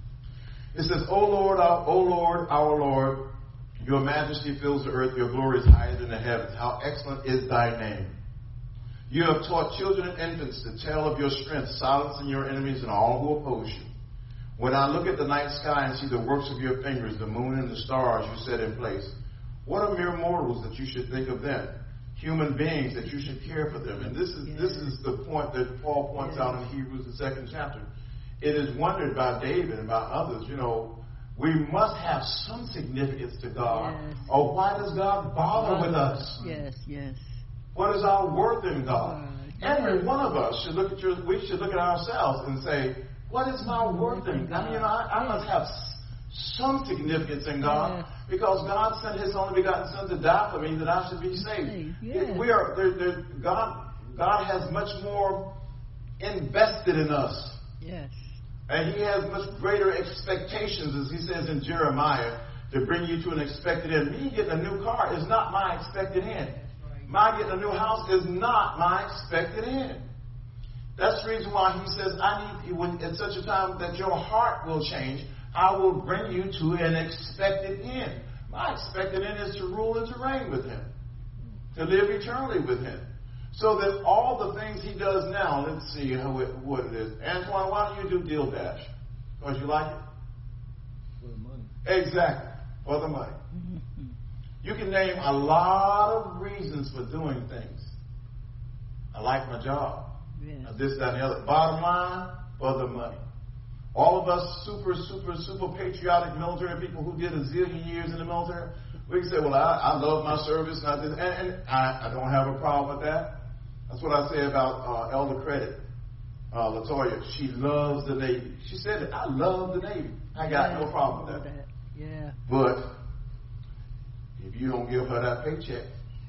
it says, O Lord, our, O Lord, our Lord, your majesty fills the earth, your glory is higher than the heavens. How excellent is thy name. You have taught children and infants to tell of your strength, silencing your enemies and all who oppose you. When I look at the night sky and see the works of your fingers, the moon and the stars you set in place, what are mere mortals that you should think of them? Human beings that you should care for them. And this is Yes. this is the point that Paul points Yes. out in Hebrews, the second chapter. It is wondered by David and by others, you know, we must have some significance to God. Yes. Or why does God bother with us? Yes, yes. What is our worth in God? God. Every Yes. one of us should look at your, we should look at ourselves and say, what is my worth in God? I mean, you know, I, I must have s- some significance in God Yes. because God sent His only begotten Son to die for me that I should be saved. Yes. We are there, there, God. God has much more invested in us, Yes. and He has much greater expectations, as He says in Jeremiah, to bring you to an expected end. Me getting a new car is not my expected end. My getting a new house is not my expected end. That's the reason why He says, I need, when, at such a time that your heart will change, I will bring you to an expected end. My expected end is to rule and to reign with Him, to live eternally with Him. So that all the things He does now, let's see how it, what it is. Antoine, why don't you do Deal Dash? Because you like it? For the money. Exactly, for the money. You can name a lot of reasons for doing things. I like my job. Yes. Uh, This, that, and the other. Bottom line, for the money. All of us super, super, super patriotic military people who did a zillion years in the military, we can say, well, I, I love my service, not this, and, and I, I don't have a problem with that. That's what I say about uh, Elder Credit, uh, Latoya. She loves the Navy. She said it. I love the Navy. I got Yes, no problem with all that. Yeah. But if you don't give her that paycheck,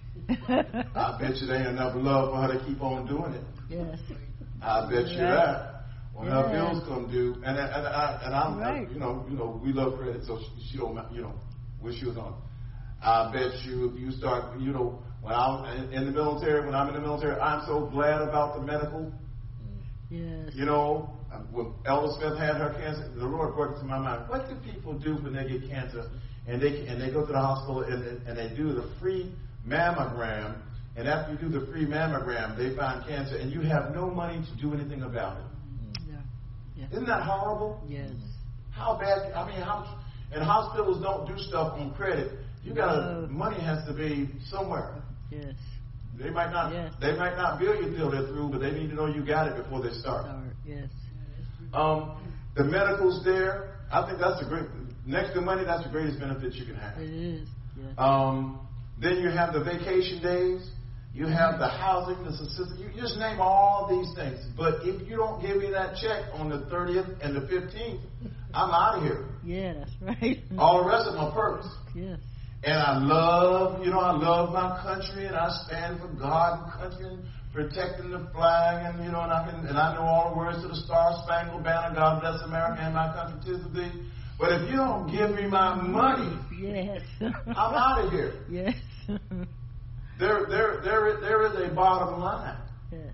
I bet you there ain't enough love for her to keep on doing it. Yes. I bet you Right. that. When her Yeah. bills come due, and and and, I, and I'm, Right. you know, you know, we love Credit, so she, she don't, you know, wish she was on. I bet you if you start, you know, when I'm in, in the military, when I'm in the military, I'm so glad about the medical. Yes. You know, when Elder Smith had her cancer, the Lord brought it to my mind. What do people do when they get cancer and they and they go to the hospital and and they do the free mammogram, and after you do the free mammogram, they find cancer, and you have no money to do anything about it. Yeah. Yeah. Isn't that horrible? Yes. How bad? I mean, how? And hospitals don't do stuff on credit. You got to No. money has to be somewhere. Yes. They might not. Yes. They might not bill you till they're through, but they need to know you got it before they start. Start. Yes. Um, the medical's there. I think that's a great. Next to money, that's the greatest benefit you can have. It is. Yes. Um, then you have the vacation days. You have the housing, the subsistence. You just name all these things. But if you don't give me that check on the thirtieth and the fifteenth, I'm out of here. Yeah, that's right. All the rest of my perks. Yes. And I love, you know, I love my country, and I stand for God and country and protecting the flag, and you know, and I can, and I know all the words to the Star Spangled Banner, God bless America and my country 'tis of thee. But if you don't give me my money, yes, I'm out of here. Yes. There, there, there, there is a bottom line. Yes.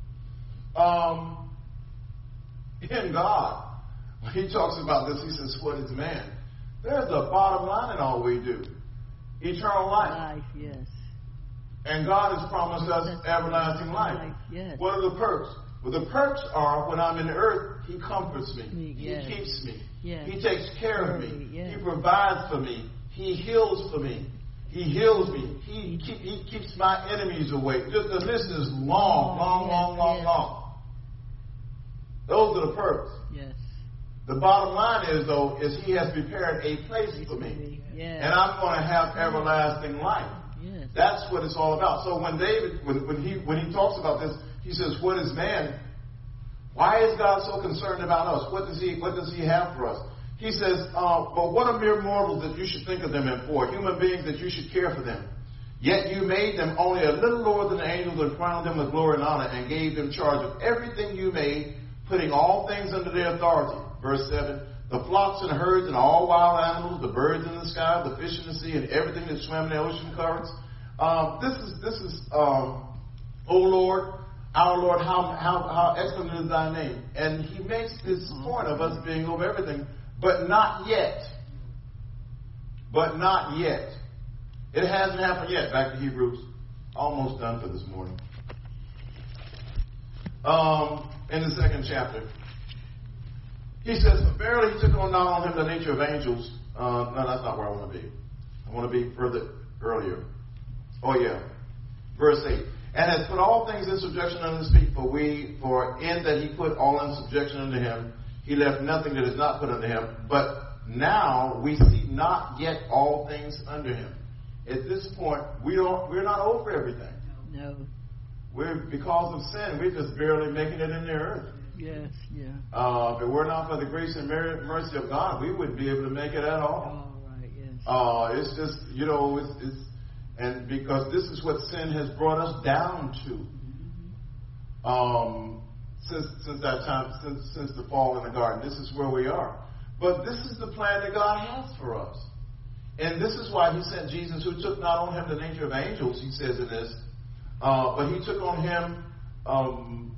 Um, in God, when He talks about this, He says, "What is man?" There's a bottom line in all we do. Eternal life. Life, yes. And God has promised us everlasting life. Life, yes. What are the perks? Well, the perks are when I'm in the earth, He comforts me. Yes. He keeps me. Yes. He takes care of me. Yes. He provides for me. He heals for me. He heals me. He, keep, he keeps my enemies away. Just the list is long, long, Yes, long, long, yes. long. Those are the perks. Yes. The bottom line is, though, is He has prepared a place for me. Yes. And I'm going to have everlasting life. Yes. That's what it's all about. So when David, when, when he when he talks about this, he says, "What is man?" Why is God so concerned about us? What does He What does He have for us? He says, uh, "But what are mere mortals that you should think of them, and for human beings that you should care for them? Yet you made them only a little lower than the angels, and crowned them with glory and honor, and gave them charge of everything you made, putting all things under their authority." Verse seven. "The flocks and herds and all wild animals, the birds in the sky, the fish in the sea, and everything that swam in the ocean currents." Um, this is this is, um, "O Lord, our Lord, how how how excellent is Thy name." And He makes this point of us being over everything, but not yet. But not yet. It hasn't happened yet. Back to Hebrews. Almost done for this morning. Um, in the second chapter. He says, "For verily He took on not on Him the nature of angels." Uh, no, that's not where I want to be. I want to be further earlier. Oh yeah. Verse eight. "And has put all things in subjection under His feet, for we, for in that He put all in subjection under Him, He left nothing that is not put under Him. But now we see not yet all things under Him." At this point, we don't, we're not over everything. No. We're, because of sin, we're just barely making it in the earth. Yes. Yeah. Uh, if it were not for the grace and mercy of God, we wouldn't be able to make it at all. All right. Yes. Uh, it's just, you know, it's, it's, and because this is what sin has brought us down to. Um, since, since that time, since, since the fall in the garden, this is where we are. But this is the plan that God has for us. And this is why He sent Jesus, who took not on Him the nature of angels, He says in this, uh, but He took on Him, um,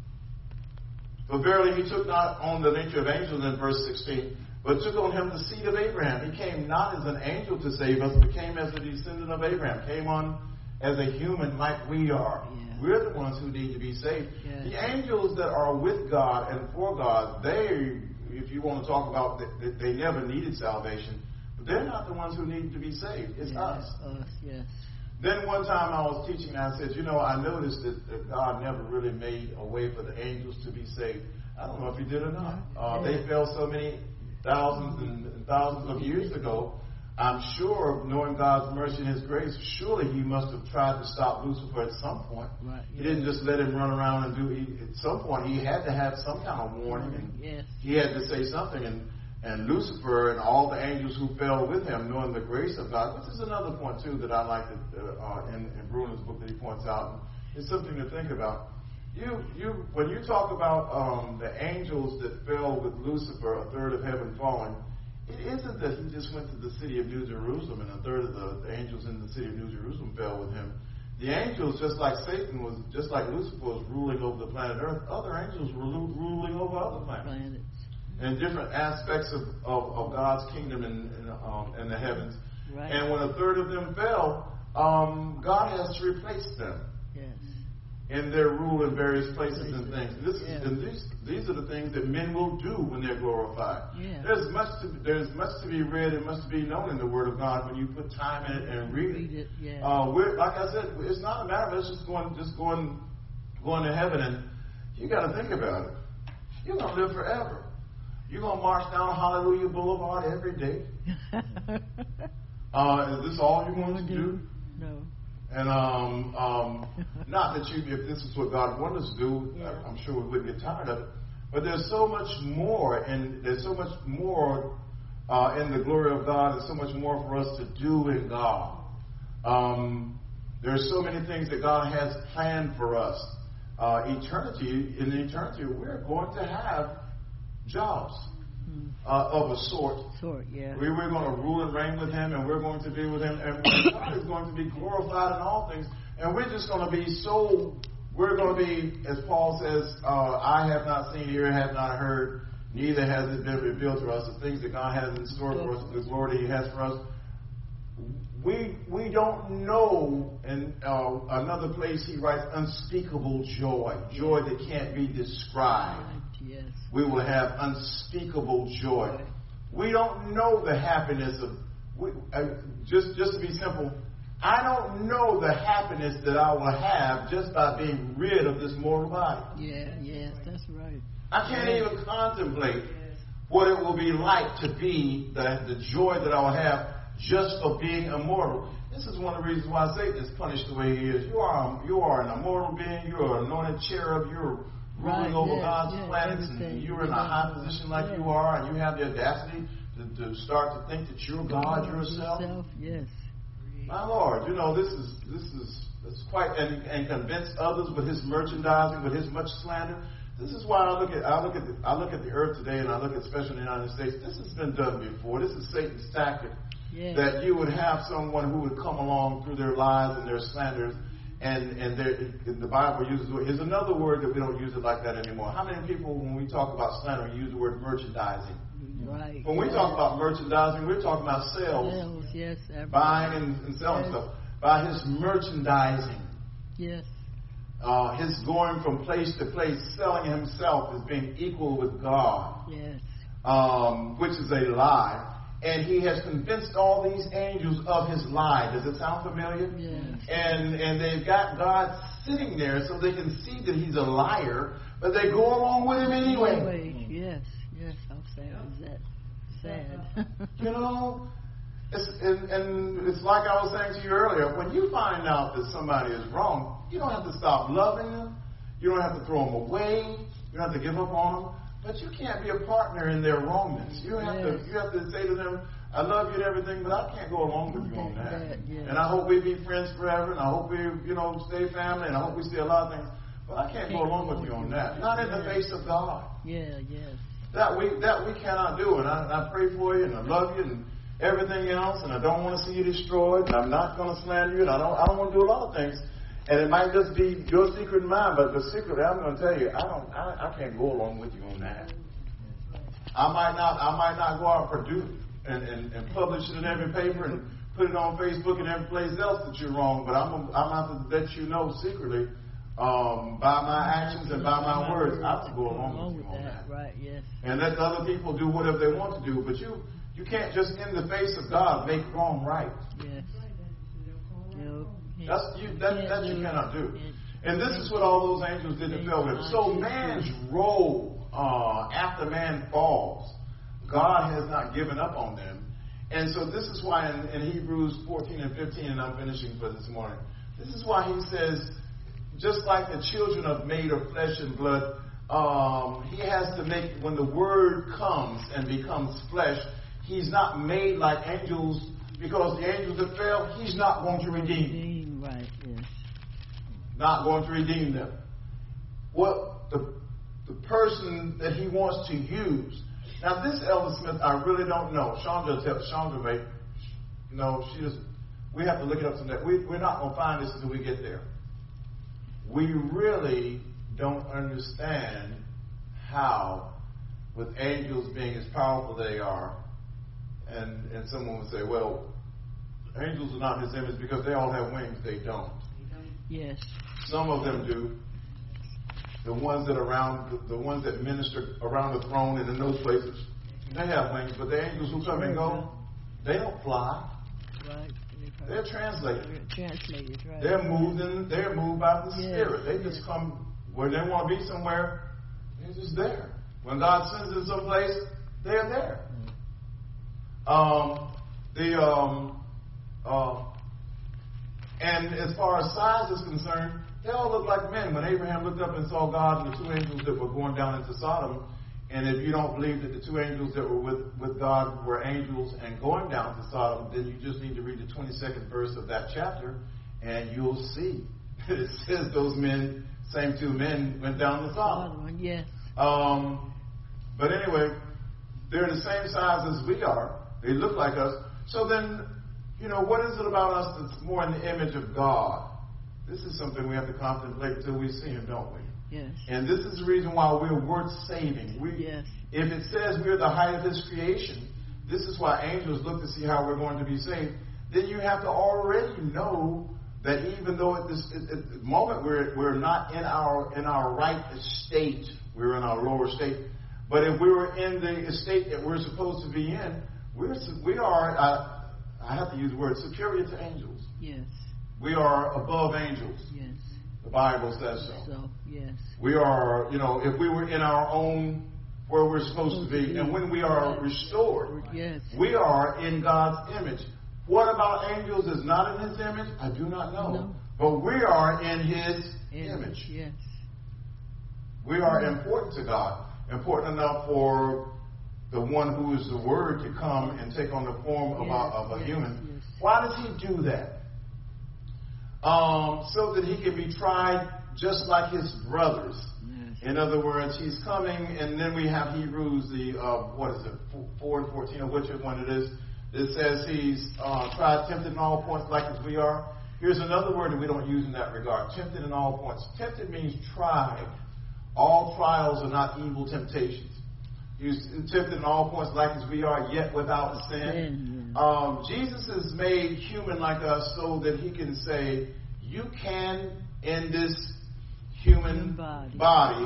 for verily He took not on the nature of angels in verse sixteen, but took on Him the seed of Abraham. He came not as an angel to save us, but came as a descendant of Abraham. Came on as a human like we are. Yeah. We're the ones who need to be saved. Yes. The angels that are with God and for God, they, if you want to talk about, they, they never needed salvation. But they're not the ones who need to be saved. It's yes. us. Us. Yes. Then one time I was teaching, and I said, you know, I noticed that, that God never really made a way for the angels to be saved. I don't know if He did or not. Uh, they fell so many thousands and thousands of years ago. I'm sure, knowing God's mercy and His grace, surely He must have tried to stop Lucifer at some point. Right. He didn't just let him run around and do. He, at some point, He had to have some kind of warning, and Yes. He had to say something. And and Lucifer and all the angels who fell with him, knowing the grace of God, which is another point too that I like to, uh, in, in Bruner's book that he points out. It's something to think about. You, you, when you talk about um, the angels that fell with Lucifer, a third of heaven falling, it isn't that He just went to the city of New Jerusalem and a third of the, the angels in the city of New Jerusalem fell with Him. The angels, just like Satan was, just like Lucifer was ruling over the planet Earth, other angels were lu- ruling over other planets. Planets. And different aspects of, of, of God's kingdom in, in, um, in the heavens. Right. And when a third of them fell, um, God has to replace them. Yes. in their rule in various places and things. This is, Yeah. and these, these are the things that men will do when they're glorified. Yeah. There's much to there's much to be read and much to be known in the Word of God when you put time in it and read it. Read it, yeah. Uh, we're, like I said, it's not a matter of us just going just going going to heaven, and you got to think about it. You're going to live forever. You're going to march down Hallelujah Boulevard every day. Uh, is this all you're going to do? No. And um, um, not that you, if this is what God wanted us to do, Yeah. I'm sure we wouldn't get tired of it. But there's so much more, and there's so much more uh, in the glory of God, and so much more for us to do in God. Um, there's so many things that God has planned for us. Uh, eternity, in eternity, we're going to have jobs uh, of a sort. Sort, yeah. We, we're going to rule and reign with Him, and we're going to be with Him, and God is going to be glorified in all things. And we're just going to be so, we're going to be, as Paul says, uh, I have not seen, ear have not heard, neither has it been revealed to us, the things that God has in store for us, the glory that He has for us. We we don't know, in uh, another place he writes, unspeakable joy, joy that can't be described. Right, yes. We will have unspeakable joy. We don't know the happiness of, we, uh, just, just to be simple, I don't know the happiness that I will have just by being rid of this mortal body. Yeah, yes, that's right. I can't even contemplate what it will be like to be the, the joy that I will have just for being immortal. This is one of the reasons why Satan is punished the way he is. You are you are an immortal being. You are an anointed cherub. You're ruling Right, over yes, God's yes, planets, everything. and you're in a high position like Yeah. you are, and you have the audacity to, to start to think that you're God yourself. Yourself, yes. My Lord, you know, this is this is it's quite and, and convince others with his merchandising, with his much slander. This is why I look at I look at the, I look at the earth today, and I look at especially in the United States. This has been done before. This is Satan's tactic. Yes. That you would have someone who would come along through their lies and their slanders, and and their, the Bible uses is another word that we don't use it like that anymore. How many people, when we talk about slander, use the word merchandising? Right. When we talk about merchandising, we're talking about sales, Sales, yes. everything. buying and, and selling Yes. stuff. By his merchandising, Yes. uh, his going from place to place, selling himself as being equal with God, Yes. um, which is a lie. And he has convinced all these angels of his lie. Does it sound familiar? Yes. And and they've got God sitting there so they can see that he's a liar, but they go along with him anyway. Anyway, yes, yes. How sad is that? Sad. You know, it's, and, and it's like I was saying to you earlier. When you find out that somebody is wrong, you don't have to stop loving them. You don't have to throw them away. You don't have to give up on them. But you can't be a partner in their wrongness. You have Yes. to you have to say to them, I love you and everything, but I can't go along with you on that. That, yes. And I hope we be friends forever, and I hope we, you know, stay family, and I hope we see a lot of things. But I can't go along with you on that. Not in the face of God. Yeah, yes. That we that we cannot do. And I, I pray for you, and I love you, and everything else, and I don't want to see you destroyed, and I'm not going to slander you, and I don't I don't want to do a lot of things. And it might just be your secret and mine, but the secret, I'm going to tell you, I don't, I, I can't go along with you on that. I might not, I might not go out and produce and, and, and publish it in every paper and put it on Facebook and every place else that you're wrong, but I'm, I'm going to let you know secretly, um, by my actions and by my words, I will go along with you on that. Right, yes. And let the other people do whatever they want to do, but you, you can't just in the face of God make wrong right. Yes. No, That's you. That, can't that you do it. cannot do. Can't- And this is what all those angels did to Pharaoh. So man's role uh, after man falls, God has not given up on them. And so this is why in, in Hebrews fourteen and fifteen, and I'm finishing for this morning, this is why he says, just like the children are made of flesh and blood, um, he has to make, when the word comes and becomes flesh, he's not made like angels, because the angels that fell, he's not going to redeem. Redeem, right, yes. Not going to redeem them. What the the person that he wants to use. Now this Elder Smith, I really don't know. Chandra, Chandra may, you know, she just. We have to look it up someday. We, we're not going to find this until we get there. We really don't understand how, with angels being as powerful they are, and and someone would say, well, angels are not his image because they all have wings. They don't. Yes. Some of them do. The ones that around, the, the ones that minister around the throne and in those places, they have wings. But the angels who come and go, they don't fly. Right. They're translated. They're translated, right. They're moved in, they're moved by the Yes. Spirit. They just come where they want to be somewhere. They're just there. When God sends them someplace, they're there. Um, the um, uh, and as far as size is concerned, they all look like men. When Abraham looked up and saw God and the two angels that were going down into Sodom, and if you don't believe that the two angels that were with, with God were angels and going down to Sodom, then you just need to read the twenty-second verse of that chapter, and you'll see. It says those men, same two men, went down to Sodom. One, yes. Um, but anyway, they're the same size as we are. They look like us. So then, you know, what is it about us that's more in the image of God? This is something we have to contemplate until we see Him, don't we? Yes. And this is the reason why we're worth saving. We, yes. If it says we're the height of His creation, this is why angels look to see how we're going to be saved. Then you have to already know that even though at this at, at the moment we're we're not in our in our right estate, we're in our lower state. But if we were in the estate that we're supposed to be in, we're we are. Uh, I have to use the word superior to angels. Yes. We are above angels. Yes. The Bible says so. So, yes. We are, you know, if we were in our own, where we're supposed to be, and when we are restored, yes. we are in God's image. What about angels is not in His image? I do not know. No. But we are in His image. image. Yes. We are important to God. Important enough for the one who is the Word to come and take on the form of, yes. a, of a yes. human. Yes. Why does He do that? Um, so that He can be tried just like His brothers. Yes. In other words, He's coming, and then we have Hebrews, the uh, what is it, four and fourteen, or whichever one it is. It says He's uh, tried, tempted in all points like as we are. Here's another word that we don't use in that regard: tempted in all points. Tempted means tried. All trials are not evil temptations. He's tempted in all points like as we are, yet without sin. sin yeah. um, Jesus is made human like us so that He can say, you can, in this human body. body,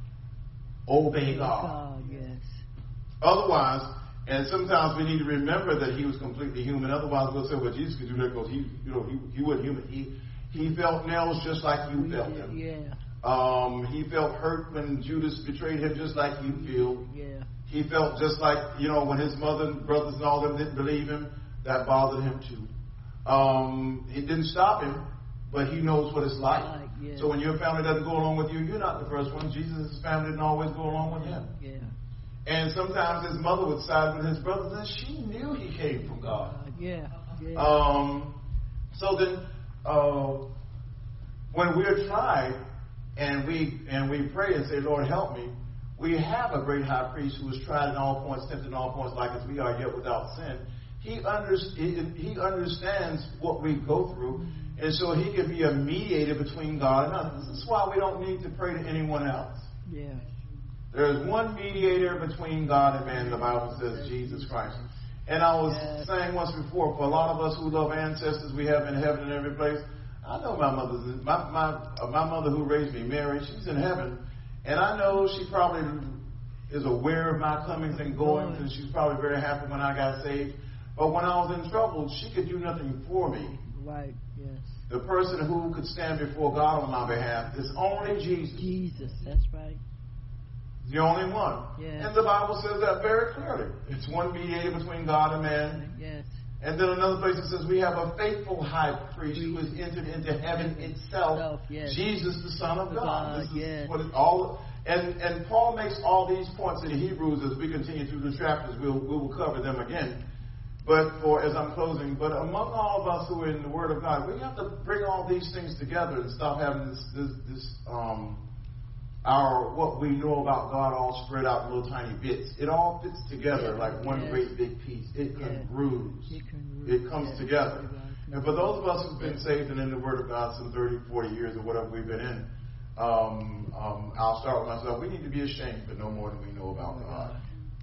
obey God. God. Yes. Otherwise, and sometimes we need to remember that He was completely human. Otherwise, we'll say, well, Jesus could do that because He, you know, He, he wasn't human. He, he felt nails just like you We felt did, them. Yeah. Um, he felt hurt when Judas betrayed Him, just like you feel. Yeah. He felt just like, you know, when his mother and brothers and all them didn't believe Him, that bothered Him too. Um, it didn't stop Him, but He knows what it's like. Right, yeah. So when your family doesn't go along with you, you're not the first one. Jesus' family didn't always go along with Him. Yeah. And sometimes His mother would side with His brothers, and she knew He came from God. Uh, yeah. yeah. Um, so then, uh, when we're tried, and we and we pray and say, Lord, help me, we have a great high priest who is tried in all points, tempted in all points, like as we are, yet without sin. He, under, he, he understands what we go through, and so He can be a mediator between God and us. This is why we don't need to pray to anyone else. Yeah. There is one mediator between God and man, the Bible says, Jesus Christ. And I was yes. saying once before, for a lot of us who love ancestors we have in heaven and every place, I know my mother's my my uh, my mother who raised me, Mary. She's in heaven, and I know she probably is aware of my comings and goings, and she's probably very happy when I got saved. But when I was in trouble, she could do nothing for me. Right. Yes. The person who could stand before God on my behalf is only Jesus. Jesus. That's right. The only one. Yes. And the Bible says that very clearly. It's one mediator between God and man. Yes. And then another place it says we have a faithful high priest who has entered into heaven itself, Self, yes. Jesus, the Son of God. God, This is yes. what it all. And and Paul makes all these points in Hebrews as we continue through the chapters. We'll we will cover them again. But for as I'm closing, but among all of us who are in the Word of God, we have to bring all these things together and stop having this this, this um our what we know about God all spread out in little tiny bits. It all fits together Yeah, like one yes. great big piece. It Yeah. congrues. It, can It comes yes. together. And for those of us who've been saved and in the Word of God some thirty, forty years or whatever we've been in, um, um, I'll start with myself. We need to be ashamed for no more than we know about God.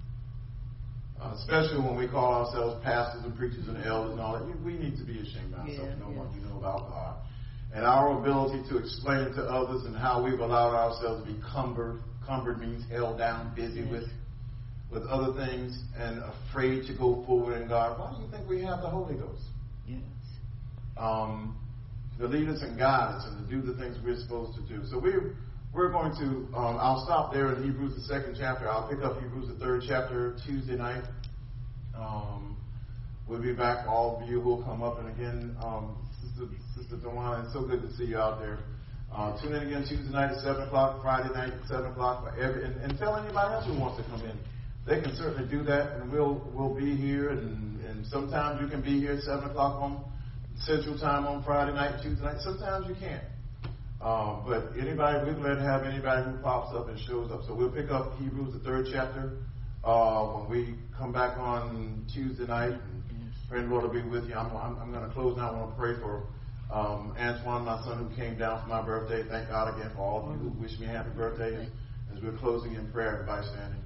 Uh, especially when we call ourselves pastors and preachers and elders and all that. We need to be ashamed of ourselves Yeah, for no more yeah. than we know about God. and our ability to explain it to others and how we've allowed ourselves to be cumbered. Cumbered means held down, busy with, with other things and afraid to go forward in God. Why do you think we have the Holy Ghost? Yes. Um, to lead us and guide us and to do the things we're supposed to do. So we're, we're going to, um, I'll stop there in Hebrews, the second chapter. I'll pick up Hebrews, the third chapter, Tuesday night. Um, we'll be back. All of you will come up. And again, um, Sister, Sister Dewana, it's so good to see you out there. Uh, tune in again Tuesday night at seven o'clock, Friday night at seven o'clock. For every, and, and tell anybody else who wants to come in. They can certainly do that, and we'll we'll be here. And, and sometimes you can be here at seven o'clock on Central Time on Friday night, Tuesday night. Sometimes you can't. Um, but anybody, we're glad to have anybody who pops up and shows up. So we'll pick up Hebrews, the third chapter, uh, when we come back on Tuesday night. And pray the Lord will be with you. I'm, I'm, I'm going to close now. I want to pray for um, Antoine, my son, who came down for my birthday. Thank God again for all of you who wish me a happy birthday as we're closing in prayer and bystanding.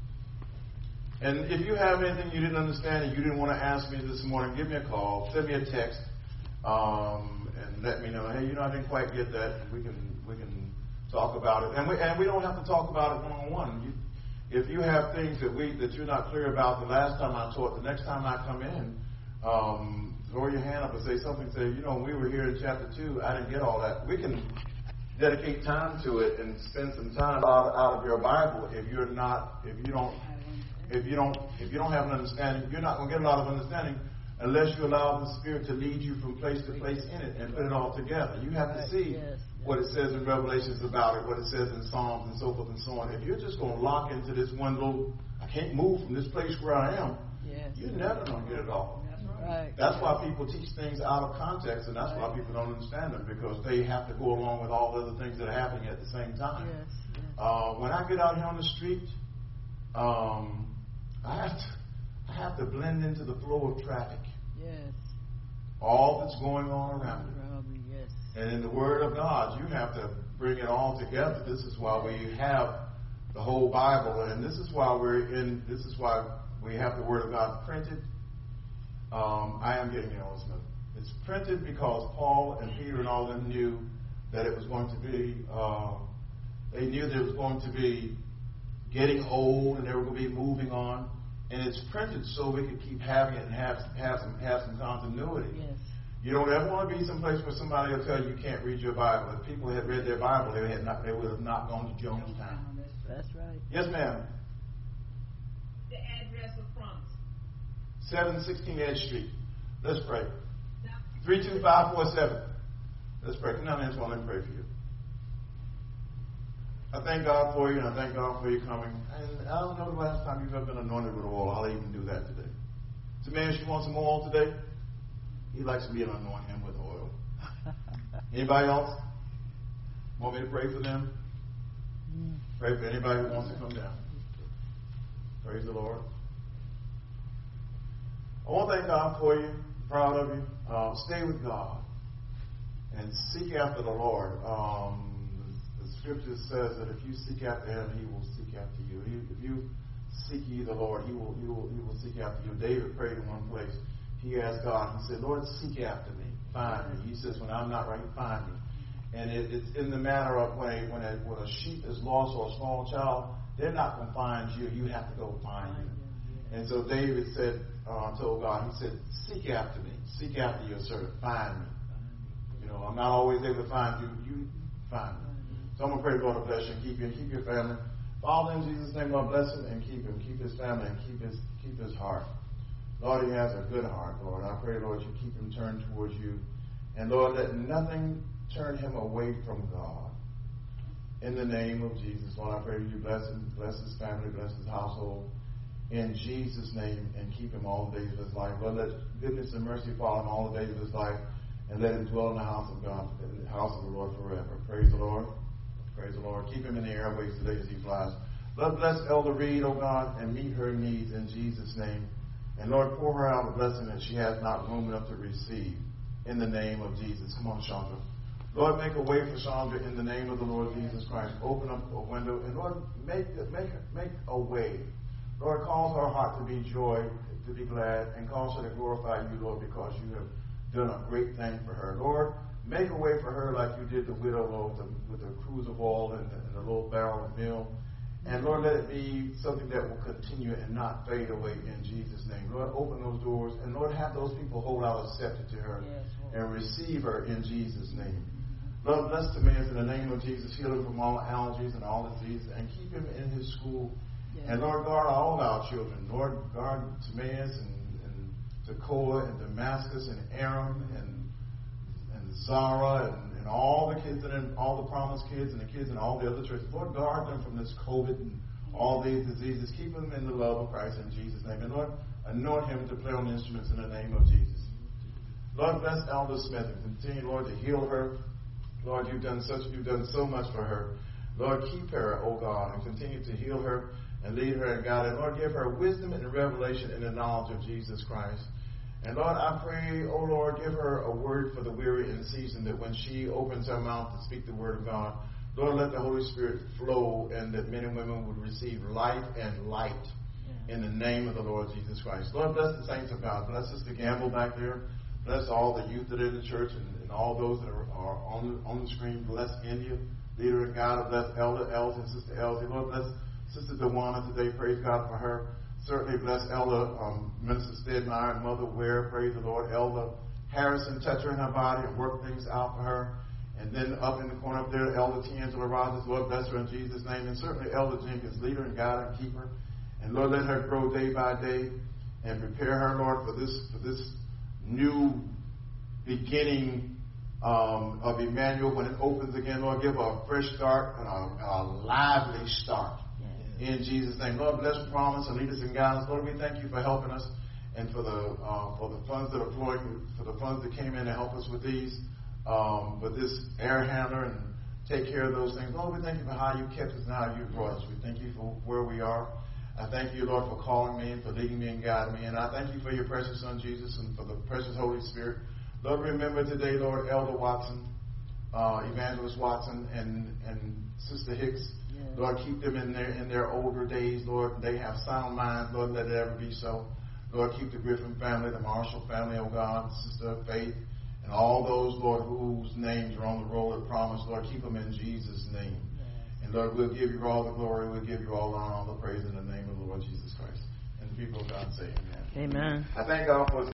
And if you have anything you didn't understand and you didn't want to ask me this morning, give me a call, send me a text, um, and let me know. Hey, you know, I didn't quite get that. We can we can talk about it, and we and we don't have to talk about it one on one. If you have things that we that you're not clear about the last time I taught, the next time I come in, um, throw your hand up and say something. Say, you know, when we were here in chapter two, I didn't get all that. We can dedicate time to it and spend some time out, out of your Bible. If you're not, if you don't, if you don't, if you don't have an understanding, you're not going to get a lot of understanding unless you allow the Spirit to lead you from place to place in it and put it all together. You have to see Yes. what it says in Revelations about it, what it says in Psalms and so forth and so on. If you're just going to lock into this one little, I can't move from this place where I am, Yes. you're never going to get it all. Right. That's why people teach things out of context, and that's why people don't understand them, because they have to go along with all the other things that are happening at the same time. Yes. Yes. Uh, when I get out here on the street, um, I have to, I have to blend into the flow of traffic. Yes. All that's going on around you. Around me, yes. And in the Word of God, you have to bring it all together. This is why we have the whole Bible, and this is why we're in. This is why we have the Word of God printed. Um, I am getting the Smith. It's printed because Paul and Peter and all of them knew that it was going to be. Uh, they knew that it was going to be getting old, and they were going to be moving on. And it's printed so we could keep having it and have have some have some continuity. Yes. You don't ever want to be someplace where somebody will tell you you can't read your Bible. If people had read their Bible, they had not they would have not gone to Jonestown. That's right. Yes, ma'am. The address of promise. seven sixteen Edge Street. Let's pray. Three two five four seven. Let's pray. Come down here, let me pray for you. I thank God for you, and I thank God for you coming. And I don't know the last time you've ever been anointed with oil. I'll even do that today. So, man, she wants some oil today. He likes me to anoint him with oil. Anybody else? Want me to pray for them? Pray for anybody who wants to come down. Praise the Lord. I want to thank God for you. I'm proud of you. Uh, stay with God and seek after the Lord. Um, the, the scripture says that if you seek after Him, He will seek after you. He, if you seek ye the Lord, He will, He will, He will seek after you. David prayed in one place. He asked God. He said, "Lord, seek after me, find me." He says, "When I'm not right, find me." And it, it's in the matter of when a, when a when a sheep is lost or a small child, they're not going to find you. You have to go find them. And so David said, uh, told God, he said, "Seek after me, seek after your servant, find me." You know, I'm not always able to find you. You find me. So I'm gonna pray, Lord, to bless you and keep you and keep your family. Father, in Jesus' name, Lord, bless him and keep him, keep his family and keep his keep his heart. Lord, he has a good heart, Lord. I pray, Lord, you keep him turned towards you, and Lord, let nothing turn him away from God. In the name of Jesus, Lord, I pray that you bless him, bless his family, bless his household. In Jesus' name, and keep him all the days of his life. Lord, let goodness and mercy follow him all the days of his life, and let him dwell in the house of God, in the house of the Lord forever. Praise the Lord. Praise the Lord. Keep him in the airways today as he flies. Lord, bless Elder Reed, oh God, and meet her needs in Jesus' name. And Lord, pour her out a blessing that she has not room enough to receive. In the name of Jesus. Come on, Chandra. Lord, make a way for Chandra in the name of the Lord Jesus Christ. Open up a window, and Lord, make make make a way. Lord, cause her heart to be joy, to be glad, and cause her to glorify you, Lord, because you have done a great thing for her. Lord, Make a way for her like you did the widow, Lord, with the, with the cruse of oil and the, and the little barrel of meal. And Lord, let it be something that will continue and not fade away in Jesus' name. Lord, open those doors. And Lord, have those people hold out a scepter to her Yes, and receive her in Jesus' name. Lord, bless Timaeus in the name of Jesus. Heal him from all allergies and all diseases. And keep him in his school. Yes. And Lord, guard all our children. Lord, guard Timaeus and, and Tekoa and Damascus and Aram and, and Zara and, and all the kids and all the promised kids and the kids in all the other churches. Lord, guard them from this COVID and all these diseases. Keep them in the love of Christ in Jesus' name. And Lord, anoint him to play on the instruments in the name of Jesus. Lord, bless Elder Smith and continue, Lord, to heal her. Lord, you've done such, you've done so much for her. Lord, keep her, oh God, and continue to heal her and lead her and guide her. Lord, give her wisdom and revelation in the knowledge of Jesus Christ. And Lord, I pray, oh Lord, give her a word for the weary in season, that when she opens her mouth to speak the word of God, Lord, let the Holy Spirit flow and that men and women would receive life and light in the name of the Lord Jesus Christ. Lord, bless the saints of God. Bless Sister Gamble back there. Bless all the youth that are in the church and, and all those that are, are on, the, on the screen. Bless India, leader and God. Bless Elder Els and Sister Elsie. Lord, bless Sister Dewana today. Praise God for her. Certainly bless Elder um, Minister Stedmeyer and Mother Ware. Praise the Lord. Elder Harrison, touch her in her body and work things out for her. And then up in the corner up there, Elder D'Angela Rogers. Lord, bless her in Jesus' name. And certainly Elder Jenkins, leader and God and keeper. And Lord, let her grow day by day and prepare her, Lord, for this for this new beginning um, of Emmanuel when it opens again. Lord, give her a fresh start and a, a lively start. In Jesus' name. Lord, bless Promise and lead us in guidance. Lord, we thank you for helping us and for the uh, for the funds that are flowing, for the funds that came in to help us with these, um, with this air handler and take care of those things. Lord, we thank you for how you kept us and how you brought us. We thank you for where we are. I thank you, Lord, for calling me and for leading me and guiding me. And I thank you for your precious Son, Jesus, and for the precious Holy Spirit. Lord, remember today, Lord, Elder Watson, uh, Evangelist Watson, and, and Sister Hicks. Yes. Lord, keep them in their in their older days, Lord. They have sound minds, Lord, let it ever be so. Lord, keep the Griffin family, the Marshall family, oh God, Sister Faith, and all those, Lord, whose names are on the roll of promise. Lord, keep them in Jesus' name. Yes. And Lord, we'll give you all the glory, we'll give you all the honor, all the praise in the name of the Lord Jesus Christ. And the people of God say amen. Amen. I thank God for